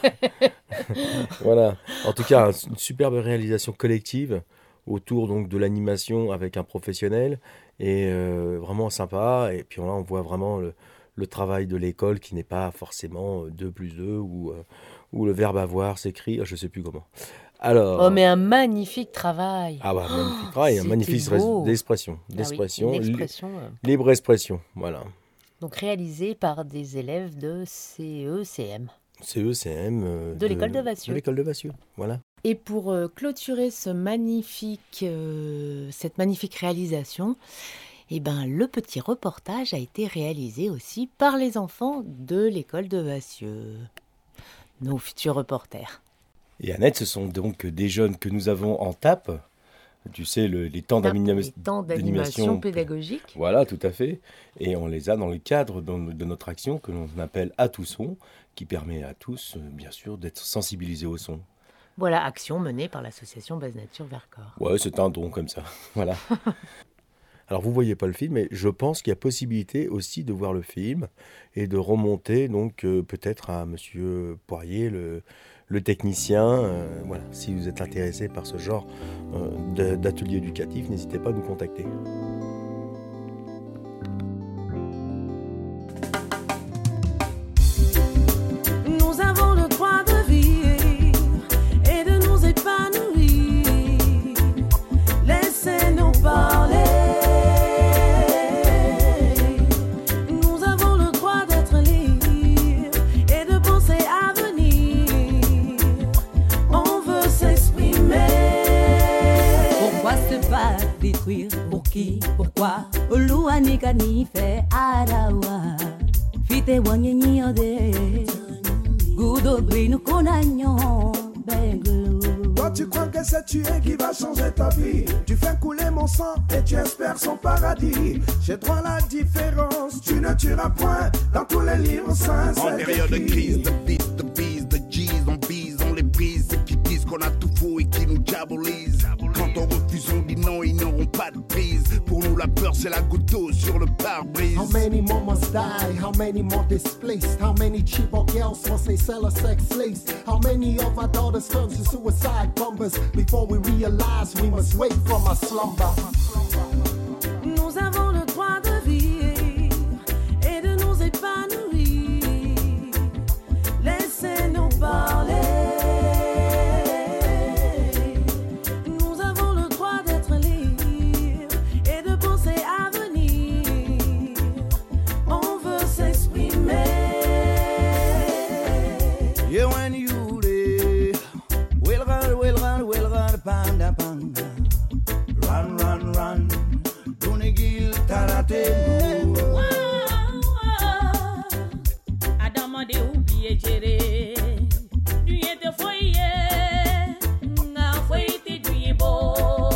Voilà. En tout cas, une superbe réalisation collective autour donc de l'animation avec un professionnel et euh, vraiment sympa. Et puis là, on voit vraiment le, le travail de l'école qui n'est pas forcément deux plus deux ou euh, ou le verbe avoir s'écrit, je sais plus comment. Alors. Oh mais un magnifique travail. Ah bah magnifique travail, un c'était magnifique beau. d'expression, Ah oui, d'expression, une li- expression, euh, libre expression, voilà. donc réalisée par des élèves de C E C M. C E C M. euh, De l'école de Vassieux. De l'école de Vassieux, voilà. Et pour euh, clôturer ce magnifique, euh, cette magnifique réalisation, eh ben, le petit reportage a été réalisé aussi par les enfants de l'école de Vassieux, nos futurs reporters. Et Annette, ce sont donc des jeunes que nous avons en T A P. Tu sais, le- les temps d'anima- Les temps d'animation pédagogique. Voilà, tout à fait. Et on les a dans le cadre de, de notre action que l'on appelle À tout son, qui permet à tous, euh, bien sûr, d'être sensibilisés au son. Voilà, action menée par l'association Base Nature Vercors. Ouais, c'est un don comme ça. Voilà. Alors, vous voyez pas le film, mais je pense qu'il y a possibilité aussi de voir le film et de remonter, donc, euh, peut-être à Monsieur Poirier, le, le technicien. Euh, voilà, si vous êtes intéressé par ce genre euh, de, d'atelier éducatif, n'hésitez pas à nous contacter. Nous avons le droit de vivre et de nous épanouir. Laissez-nous parler. Nous avons le droit d'être libres et de penser à venir. On veut s'exprimer. Pourquoi se battre, détruire? Pour qui? Pourquoi? Oluwanikani fait arawa. Fite wanyenyi ode. Gudo grinu konanyo benglu. Toi tu crois que c'est tuer qui va changer ta vie. Tu fais couler mon sang et tu espères son paradis. J'ai droit à la différence, tu ne tueras point. Dans tous les livres saints En période de crise, de bis, de bis, de G's, on bise, on les brise. Ceux qui disent qu'on a tout faux et qui nous diabolisent. Quand on refuse, on dit non, ils n'auront pas de prise. Pour nous la peur c'est la goutte d'eau sur le pare-brise. How many more must die? How many more displaced? How many cheaper girls must they sell a sex slaves? How many of our daughters turn to suicide bombers? Before we realize we must wake from our slumber. Nous avons le droit de vivre et de nous épanouir. Laissez-nous parler. Nous avons le droit d'être libres et de penser à venir. On veut s'exprimer. Yeah, when you live, we'll run, we'll run, we'll run, panda, panda. Run, run, run. Dunigil, tarate. Adama de oublier jere. Du yete foyer. Na foyete du yebo.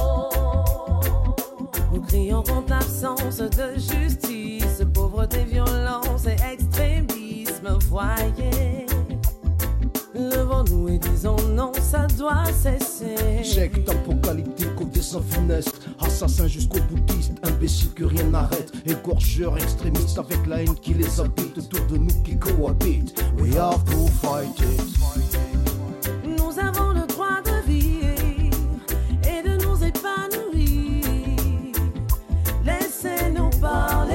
Nous crions contre l'absence de justice, pauvreté, violence et extrémisme. Voyez. Levons-nous et disons non, ça doit cesser. Secte apocalyptique au dessin funeste. Assassin jusqu'au boutiste, imbécile que rien n'arrête. Égorgeur extrémiste avec la haine qui les habite. Autour de nous qui cohabitent. We have to fight it. Nous avons le droit de vivre et de nous épanouir. Laissez-nous parler.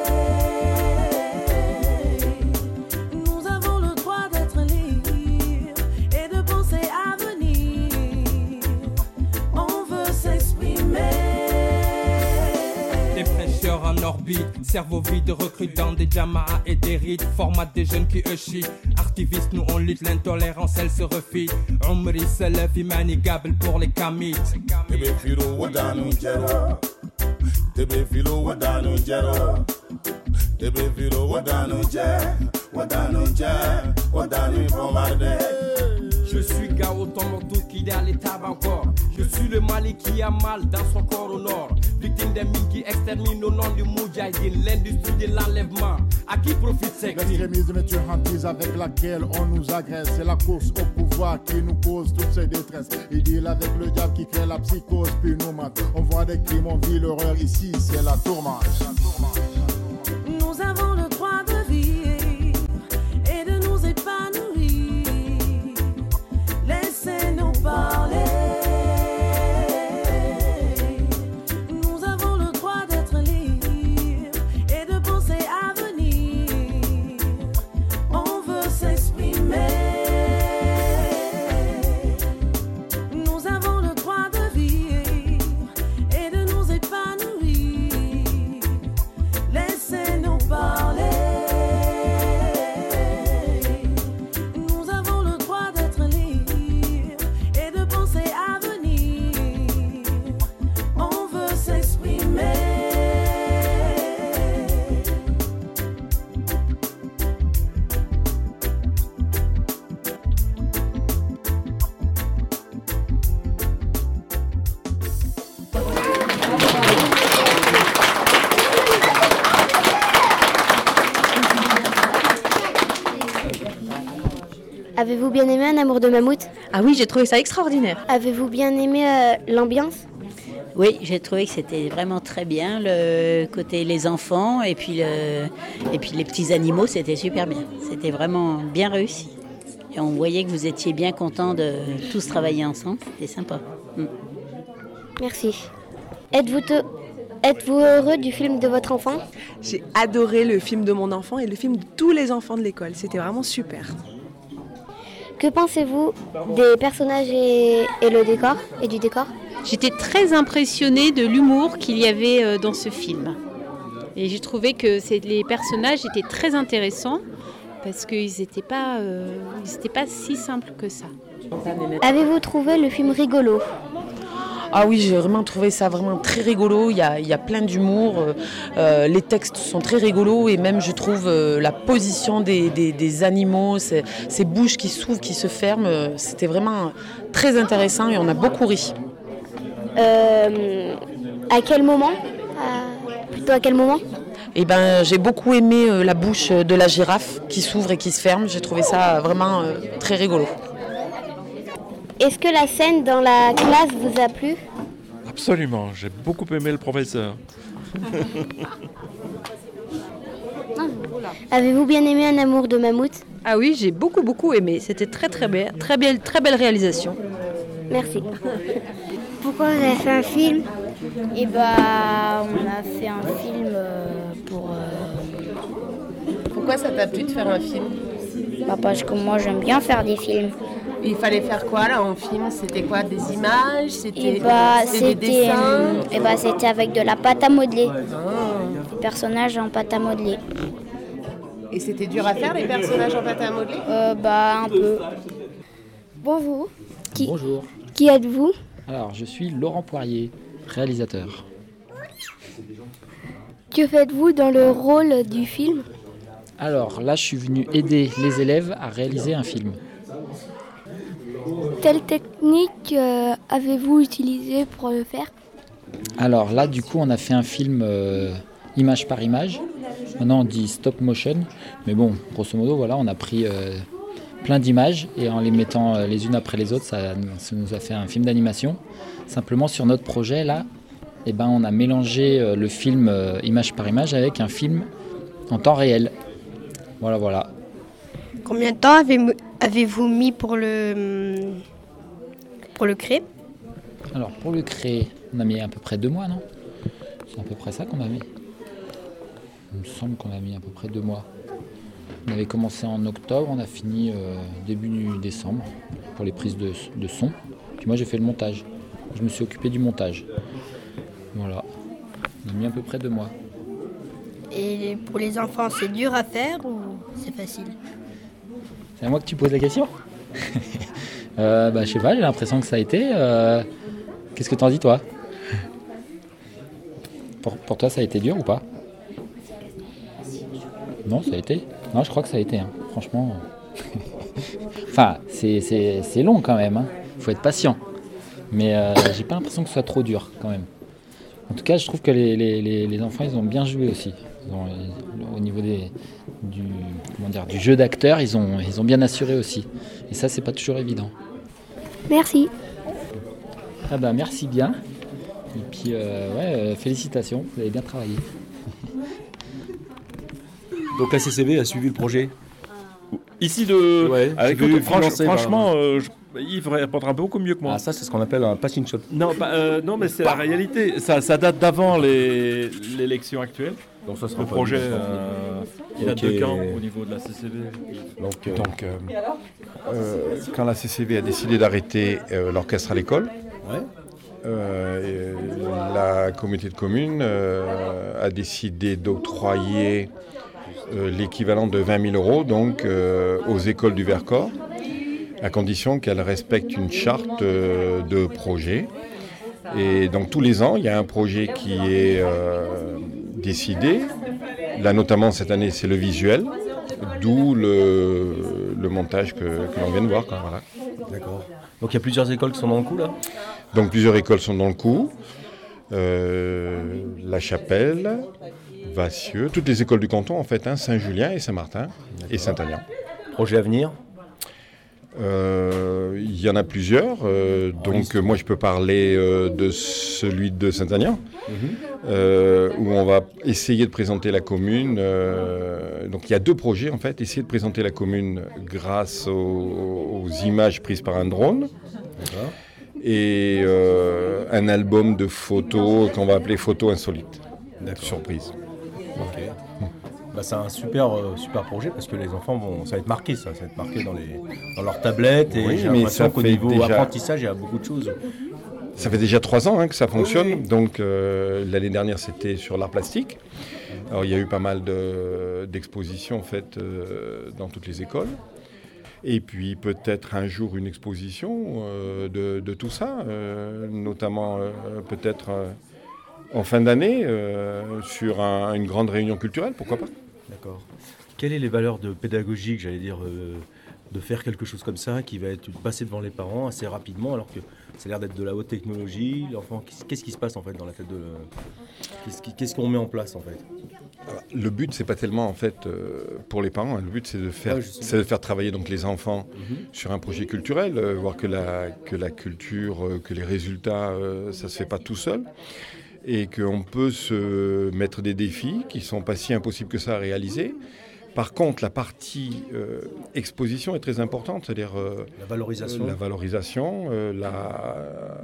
Nous avons le droit d'être libres et de penser à venir. On veut s'exprimer. Des fraîcheurs en orbite, cerveau vide, recrutant des jamas et des rites, format des jeunes qui euchient. Activistes, nous on lutte, l'intolérance elle se refit. Omri se lève, imanigable pour les kamites. Tebe filo wadanu jero. Tebe filo wadanu jero. Tebe filo wadanu je. Wadanu je. Wadanu bombarde. Je suis Gao Tombouctou qui est à l'état encore. Je suis le Mali qui a mal dans son corps au nord. Victime des mines qui exterminent au nom du Moudjahidine. L'industrie de l'enlèvement. À qui profite ces crimes? L'extrémisme est une hantise avec laquelle on nous agresse. C'est la course au pouvoir qui nous cause toutes ces détresses. Il deal avec le diable qui crée la psychose puis nous mate. On voit des crimes, on vit l'horreur ici, c'est la tourmente. Nous avons le droit de vivre et de nous épanouir. Laissez-nous parler. Nous avons le droit d'être libres et de penser à venir. On veut s'exprimer. Nous avons le droit de vivre et de nous épanouir. Laissez-nous parler. Nous avons le droit d'être libres et de penser à venir. On veut s'exprimer. Avez-vous bien aimé Un amour de mammouth? Ah oui, j'ai trouvé ça extraordinaire. Avez-vous bien aimé euh, l'ambiance? Oui, j'ai trouvé que c'était vraiment très bien, le côté les enfants et puis, le, et puis les petits animaux, c'était super bien. C'était vraiment bien réussi. Et on voyait que vous étiez bien contents de tous travailler ensemble. C'était sympa. Mm. Merci. Êtes-vous, te- êtes-vous heureux du film de votre enfant? J'ai adoré le film de mon enfant et le film de tous les enfants de l'école. C'était vraiment super. Que pensez-vous des personnages et, et le décor et du décor? J'étais très impressionnée de l'humour qu'il y avait euh, dans ce film. Et j'ai trouvé que c'est- les personnages étaient très intéressants parce qu'ils n'étaient pas, euh, ils étaient pas si simples que ça. Avez-vous trouvé le film rigolo? Ah oui, j'ai vraiment trouvé ça vraiment très rigolo. Il y a, il y a plein d'humour. Euh, euh, les textes sont très rigolos et même je trouve euh, la position des, des, des animaux, ces, ces bouches qui s'ouvrent, qui se ferment, euh, c'était vraiment très intéressant et on a beaucoup ri. Euh, à quel moment À- Plutôt à quel moment? Et ben, j'ai beaucoup aimé euh, la bouche de la girafe qui s'ouvre et qui se ferme. J'ai trouvé ça vraiment euh, très rigolo. Est-ce que la scène dans la classe vous a plu? Absolument, j'ai beaucoup aimé le professeur. Avez-vous bien aimé Un amour de mammouth? Ah oui, j'ai beaucoup beaucoup aimé. C'était très très bien, très belle, très belle réalisation. Merci. Pourquoi vous avez fait un film? Eh bah, on a fait un film euh, pour. euh, Pourquoi ça t'a plu de faire un film? Bah, parce que moi j'aime bien faire des films. Il fallait faire quoi là en film? C'était quoi? Des images? C'était Et bah, c'était des c'était, dessins? euh, eh bah, c'était avec de la pâte à modeler. Des personnages en pâte à modeler. Et c'était dur à faire les personnages en pâte à modeler? Euh, bah, un peu. Bonjour. Qui, Bonjour. qui êtes-vous? Alors, je suis Laurent Poirier, réalisateur. Que faites-vous dans le rôle du film? Alors là, je suis venu aider les élèves à réaliser un film. Quelle technique euh, avez-vous utilisée pour le faire? Alors là, du coup, on a fait un film euh, image par image. Maintenant, on dit stop motion. Mais bon, grosso modo, voilà, on a pris euh, plein d'images et en les mettant euh, les unes après les autres, ça, ça nous a fait un film d'animation. Simplement, sur notre projet, là, eh ben, on a mélangé euh, le film euh, image par image avec un film en temps réel. Voilà, voilà. Combien de temps avez- avez-vous mis pour le, pour le créer? Alors, pour le créer, on a mis à peu près deux mois, non? C'est à peu près ça qu'on a mis. Il me semble qu'on a mis à peu près deux mois. On avait commencé en octobre, on a fini euh, début décembre pour les prises de, de son. Puis moi, j'ai fait le montage. Je me suis occupé du montage. Voilà. On a mis à peu près deux mois. Et pour les enfants, c'est dur à faire ou c'est facile? C'est à moi que tu poses la question. euh, bah, je sais pas, j'ai l'impression que ça a été. Euh... Qu'est-ce que t'en dis, toi? pour, pour toi, ça a été dur ou pas? Non, ça a été. Non, je crois que ça a été, hein. Franchement. Enfin, c'est, c'est, c'est long quand même. Il faut être patient. Mais euh, j'ai pas l'impression que ce soit trop dur quand même. En tout cas, je trouve que les, les, les, les enfants, ils ont bien joué aussi. Ils ont, ils, au niveau des, du, comment dire, du jeu d'acteur, ils ont, ils ont bien assuré aussi. Et ça, c'est pas toujours évident. Merci. Ah bah, merci bien. Et puis, euh, ouais, euh, félicitations, vous avez bien travaillé. Donc la C C V a suivi le projet. Ici, de... Ouais, avec j'ai vu franch- financer par- franchement, euh, je- Yves répondra beaucoup mieux que moi. Ah, ça, c'est ce qu'on appelle un passing shot. Non, pas- euh, non mais c'est la réalité. Ça, ça date d'avant les- l'élection actuelle. Donc ça sera le pas projet, du tout. euh, il date Ok. de quand au niveau de la C C V? Donc, euh, Donc, euh, euh, quand la C C V a décidé d'arrêter euh, l'orchestre à l'école, euh, et la communauté de communes euh, a décidé d'octroyer euh, l'équivalent de vingt mille euros donc, euh, aux écoles du Vercors, à condition qu'elles respectent une charte euh, de projet. Et donc tous les ans, il y a un projet qui est euh, décidé. Là notamment cette année, c'est le visuel, d'où le, le montage que, que l'on vient de voir. Quoi, voilà. D'accord. Donc il y a plusieurs écoles qui sont dans le coup là? Donc plusieurs écoles sont dans le coup. Euh, La Chapelle, Vassieux, toutes les écoles du canton en fait, hein, Saint-Julien et Saint-Martin et Saint-Agnan. Projet à venir? Euh, Il y en a plusieurs. Euh, donc moi je peux parler euh, de celui de Saint-Agnan, mm-hmm. euh, où on va essayer de présenter la commune. Euh, donc il y a deux projets en fait. Essayer de présenter la commune grâce aux, aux images prises par un drone. D'accord. Et euh, un album de photos qu'on va appeler Photos insolites. D'accord. Surprise. Ok. Bah, c'est un super, euh, super projet parce que les enfants vont, ça va être marqué, ça, ça va être marqué dans, les, dans leurs tablettes et oui, j'ai l'impression qu'au niveau déjà... apprentissage, il y a beaucoup de choses. Ça fait déjà trois ans hein, que ça fonctionne. Oui, oui. Donc euh, l'année dernière, c'était sur l'art plastique. Alors il y a eu pas mal de, d'expositions en fait euh, dans toutes les écoles. Et puis peut-être un jour une exposition euh, de, de tout ça, euh, notamment euh, peut-être. Euh, En fin d'année, euh, sur un, une grande réunion culturelle, pourquoi pas ? D'accord. Quelles sont les valeurs de pédagogique, j'allais dire, euh, de faire quelque chose comme ça, qui va être passé devant les parents assez rapidement, alors que ça a l'air d'être de la haute technologie. L'enfant, qu'est-ce qui se passe en fait dans la tête de... Qu'est-ce, qui, qu'est-ce qu'on met en place en fait ? Alors, le but, c'est pas tellement en fait euh, pour les parents. Le but, c'est de faire, ouais, c'est de faire travailler donc les enfants mm-hmm. sur un projet culturel, euh, voir que la que la culture, euh, que les résultats, euh, ça se fait pas tout seul. Et qu'on peut se mettre des défis qui ne sont pas si impossibles que ça à réaliser. Par contre, la partie euh, exposition est très importante, c'est-à-dire euh, la valorisation, euh, la, valorisation euh, la,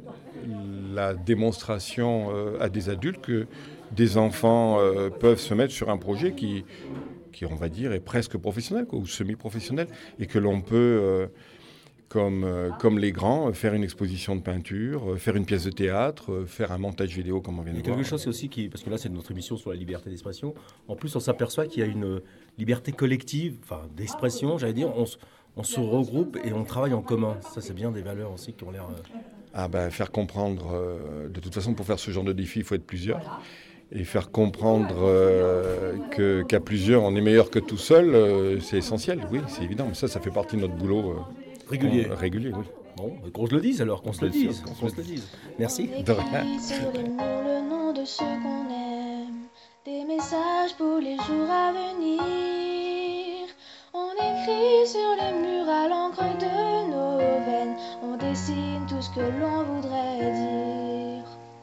la démonstration euh, à des adultes que des enfants euh, peuvent se mettre sur un projet qui, qui, on va dire, est presque professionnel quoi, ou semi-professionnel, et que l'on peut... Euh, Comme, euh, comme les grands, euh, faire une exposition de peinture, euh, faire une pièce de théâtre, euh, faire un montage vidéo comme on vient de voir. Il y a quelque chose aussi qui, parce que là c'est notre émission sur la liberté d'expression, en plus on s'aperçoit qu'il y a une liberté collective, enfin d'expression, j'allais dire, on, on se regroupe et on travaille en commun. Ça c'est bien des valeurs aussi qui ont l'air... Euh... Ah ben faire comprendre, euh, de toute façon pour faire ce genre de défi il faut être plusieurs. Et faire comprendre euh, que, qu'à plusieurs on est meilleur que tout seul, euh, c'est essentiel, oui c'est évident, mais ça ça fait partie de notre boulot. Euh, Régulier. On, régulier, oui. Bon, qu'on se le dise alors, qu'on se le dise. Qu'on se le dise. Merci. De rien. Sur les murs, le nom de ceux qu'on aime, des messages pour les jours à venir. On écrit sur les murs à l'encre de nos veines, on dessine tout ce que l'on voudrait dire.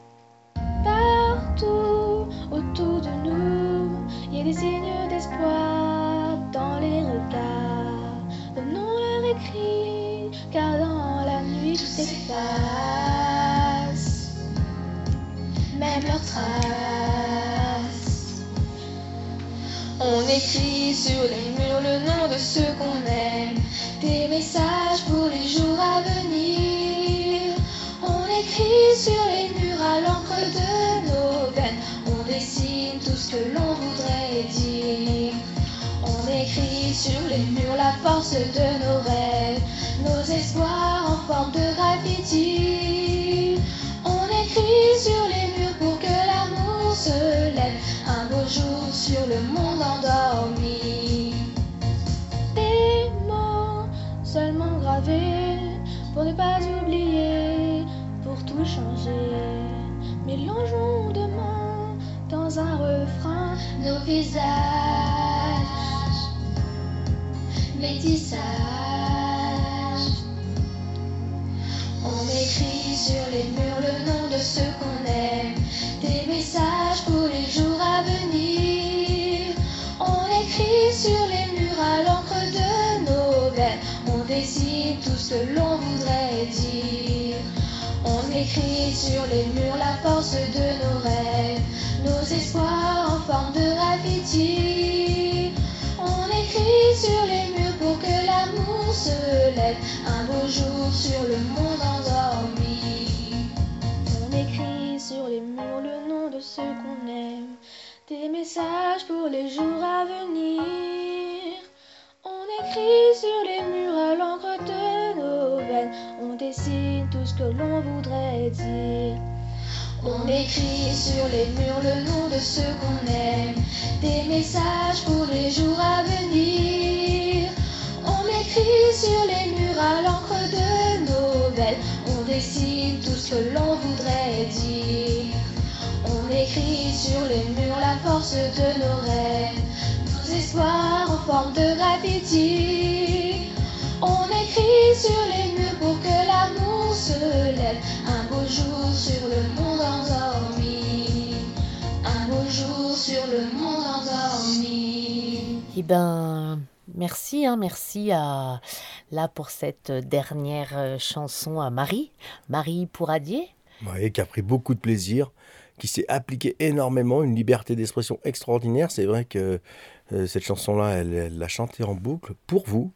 Partout autour de nous, il y a des signes d'espoir dans les regards. Donnons-leur écrit, car dans la nuit tout s'efface, même leurs traces. On écrit sur les murs le nom de ceux qu'on aime, des messages pour les jours à venir. On écrit sur les murs à l'encre de nos veines, on dessine tout ce que l'on voudrait dire. On écrit sur les murs la force de nos rêves, nos espoirs en forme de graffiti. On écrit sur les murs pour que l'amour se lève un beau jour sur le monde endormi. Des mots seulement gravés pour ne pas oublier, pour tout changer. Mélangeons demain dans un refrain nos visages. Métissage. On écrit sur les murs le nom de ceux qu'on aime, des messages pour les jours à venir. On écrit sur les murs à l'encre de nos veines, on dessine tout ce que l'on voudrait dire. On écrit sur les murs la force de nos rêves, nos espoirs en forme de graffiti. On écrit sur les murs pour que l'amour se lève un beau jour sur le monde endormi. On écrit sur les murs le nom de ceux qu'on aime, des messages pour les jours à venir. On écrit sur les murs à l'encre de nos veines, on dessine tout ce que l'on voudrait dire. On écrit sur les murs le nom de ceux qu'on aime, des messages pour les jours à venir. On écrit sur les murs à l'encre de nos veines, on dessine tout ce que l'on voudrait dire. On écrit sur les murs la force de nos rêves, nos espoirs en forme de graffiti. On écrit sur les murs pour que l'amour se lève. Un beau jour sur le monde endormi. Un beau jour sur le monde endormi. Eh ben, merci, hein, merci à, là pour cette dernière chanson à Marie, Marie Pouradier. Oui, qui a pris beaucoup de plaisir, qui s'est appliqué énormément, une liberté d'expression extraordinaire. C'est vrai que euh, cette chanson-là, elle, elle l'a chantée en boucle pour vous.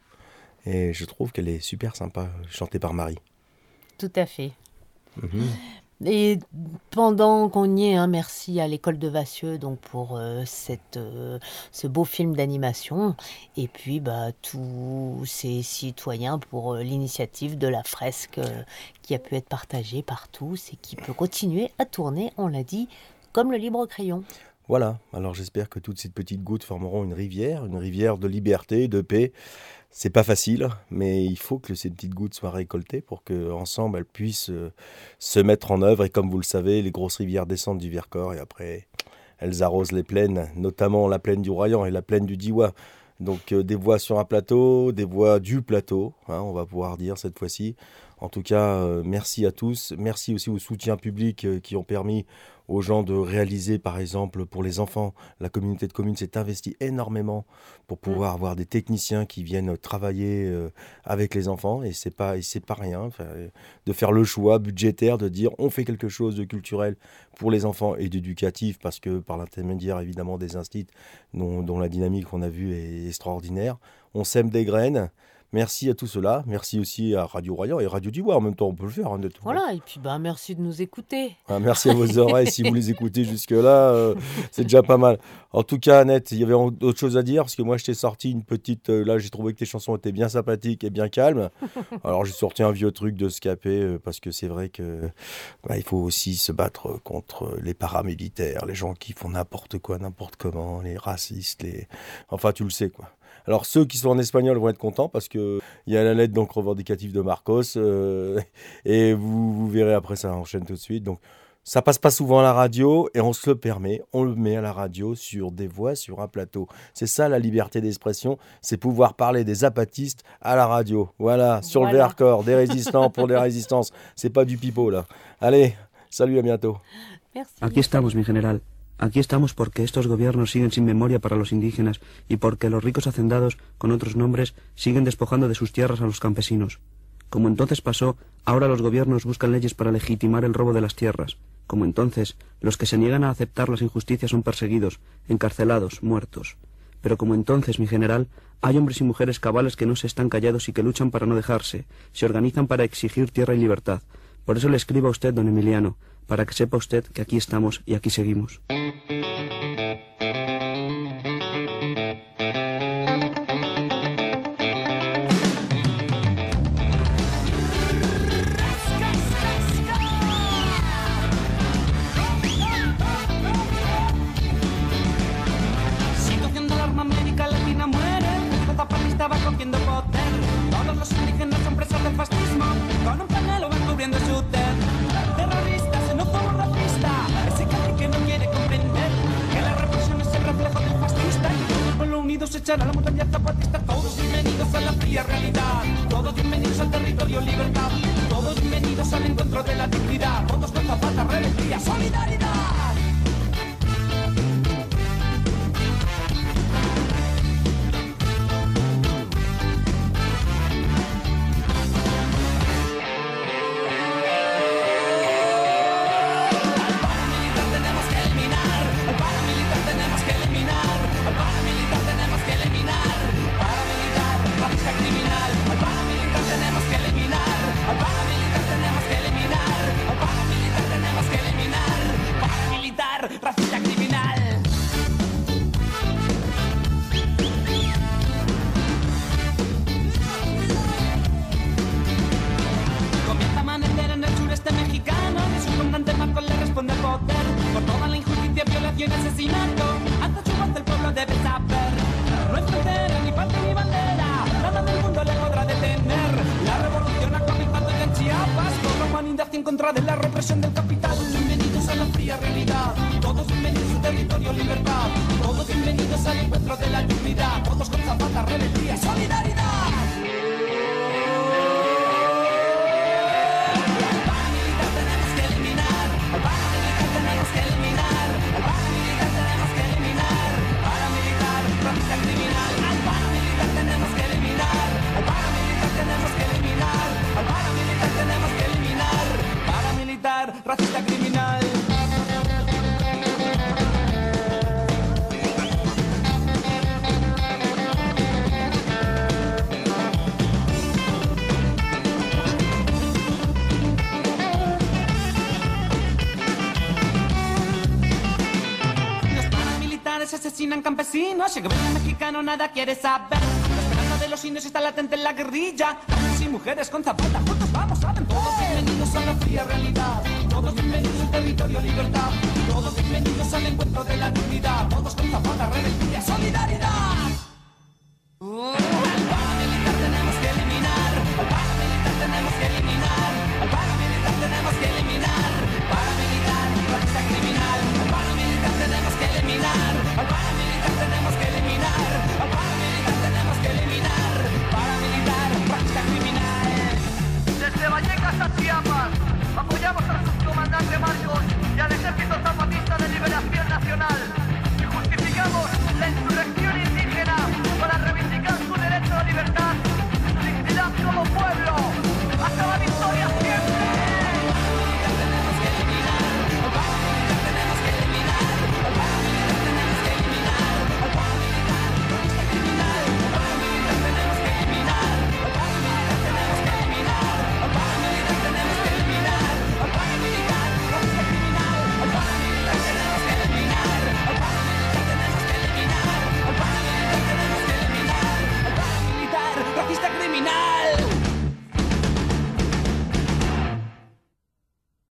Et je trouve qu'elle est super sympa, chantée par Marie. Tout à fait. Mmh. Et pendant qu'on y est, hein, merci à l'école de Vassieux donc pour euh, cette, euh, ce beau film d'animation. Et puis bah, tous ces citoyens pour euh, l'initiative de la fresque euh, qui a pu être partagée par tous et qui peut continuer à tourner, on l'a dit, comme le libre crayon. Voilà, alors j'espère que toutes ces petites gouttes formeront une rivière, une rivière de liberté, de paix. C'est pas facile, mais il faut que ces petites gouttes soient récoltées pour qu'ensemble elles puissent euh, se mettre en œuvre. Et comme vous le savez, les grosses rivières descendent du Vercors et après elles arrosent les plaines, notamment la plaine du Royan et la plaine du Diois. Donc euh, des voix sur un plateau, des voix du plateau, hein, on va pouvoir dire cette fois-ci. En tout cas, euh, merci à tous. Merci aussi au soutien public euh, qui ont permis aux gens de réaliser, par exemple, pour les enfants. La communauté de communes s'est investie énormément pour pouvoir avoir des techniciens qui viennent travailler euh, avec les enfants. Et c'est pas, et c'est pas rien. Enfin, de faire le choix budgétaire, de dire on fait quelque chose de culturel pour les enfants et d'éducatif, parce que par l'intermédiaire, évidemment, des instituts dont, dont la dynamique qu'on a vue est extraordinaire. On sème des graines. Merci à tout cela. Merci aussi à Radio Royan et Radio Diois. En même temps, on peut le faire. Hein, voilà, et puis bah, merci de nous écouter. Ah, merci à vos oreilles. Si vous les écoutez jusque-là, euh, c'est déjà pas mal. En tout cas, Annette, il y avait autre chose à dire, parce que moi, je t'ai sorti une petite... Euh, là, j'ai trouvé que tes chansons étaient bien sympathiques et bien calmes. Alors, j'ai sorti un vieux truc de Scapé, euh, parce que c'est vrai que bah, il faut aussi se battre contre les paramilitaires, les gens qui font n'importe quoi, n'importe comment, les racistes, les... Enfin, tu le sais, quoi. Alors ceux qui sont en espagnol vont être contents parce qu'il y a la lettre donc revendicative de Marcos euh, et vous, vous verrez après ça enchaîne tout de suite. Donc ça passe pas souvent à la radio et on se le permet, on le met à la radio sur des voix, sur un plateau. C'est ça la liberté d'expression, c'est pouvoir parler des zapatistes à la radio. Voilà, sur voilà. Le Vercors, des résistants pour des résistances. C'est pas du pipeau là. Allez, salut, à bientôt. Merci. Aquí estamos, mi general. Aquí estamos porque estos gobiernos siguen sin memoria para los indígenas y porque los ricos hacendados, con otros nombres, siguen despojando de sus tierras a los campesinos. Como entonces pasó, ahora los gobiernos buscan leyes para legitimar el robo de las tierras. Como entonces, los que se niegan a aceptar las injusticias son perseguidos, encarcelados, muertos. Pero como entonces, mi general, hay hombres y mujeres cabales que no se están callados y que luchan para no dejarse, se organizan para exigir tierra y libertad. Por eso le escribo a usted, don Emiliano, para que sepa usted que aquí estamos y aquí seguimos. Situación de alarma, América Latina muere, el zapatista va cogiendo poder, todos los indígenas son presos del fascismo, con un pañuelo van cubriendo su ter. Terrorista, xenófobo, racista, ese cacique que no quiere comprender que la represión es el reflejo del fascista y que todo el pueblo unido se echará a la montaña zapatista. Todos bienvenidos a la fría realidad, todos bienvenidos al territorio libertad, todos bienvenidos al encuentro de la dignidad, todos con Zapata, rebeldía, solidaridad. Asesinato, hasta su voz el pueblo debe saber. No es frontera, ni patria ni bandera, nada del mundo le podrá detener. La revolución ha comenzado ya en Chiapas, con la humanidad en contra de la represión del capital. Todos bienvenidos a la fría realidad, todos bienvenidos a su territorio libertad, todos bienvenidos al encuentro de la dignidad, todos con Zapata, rebeldía y solidaridad. ciudades se asesinan campesinos. El gobierno mexicano nada quiere saber. La esperanza de los indios está latente en la guerrilla. Hombres y mujeres con zapata, juntos vamos, saben. Todos bienvenidos a la fría realidad. Todos bienvenidos al territorio libertad. Todos bienvenidos al encuentro de la dignidad.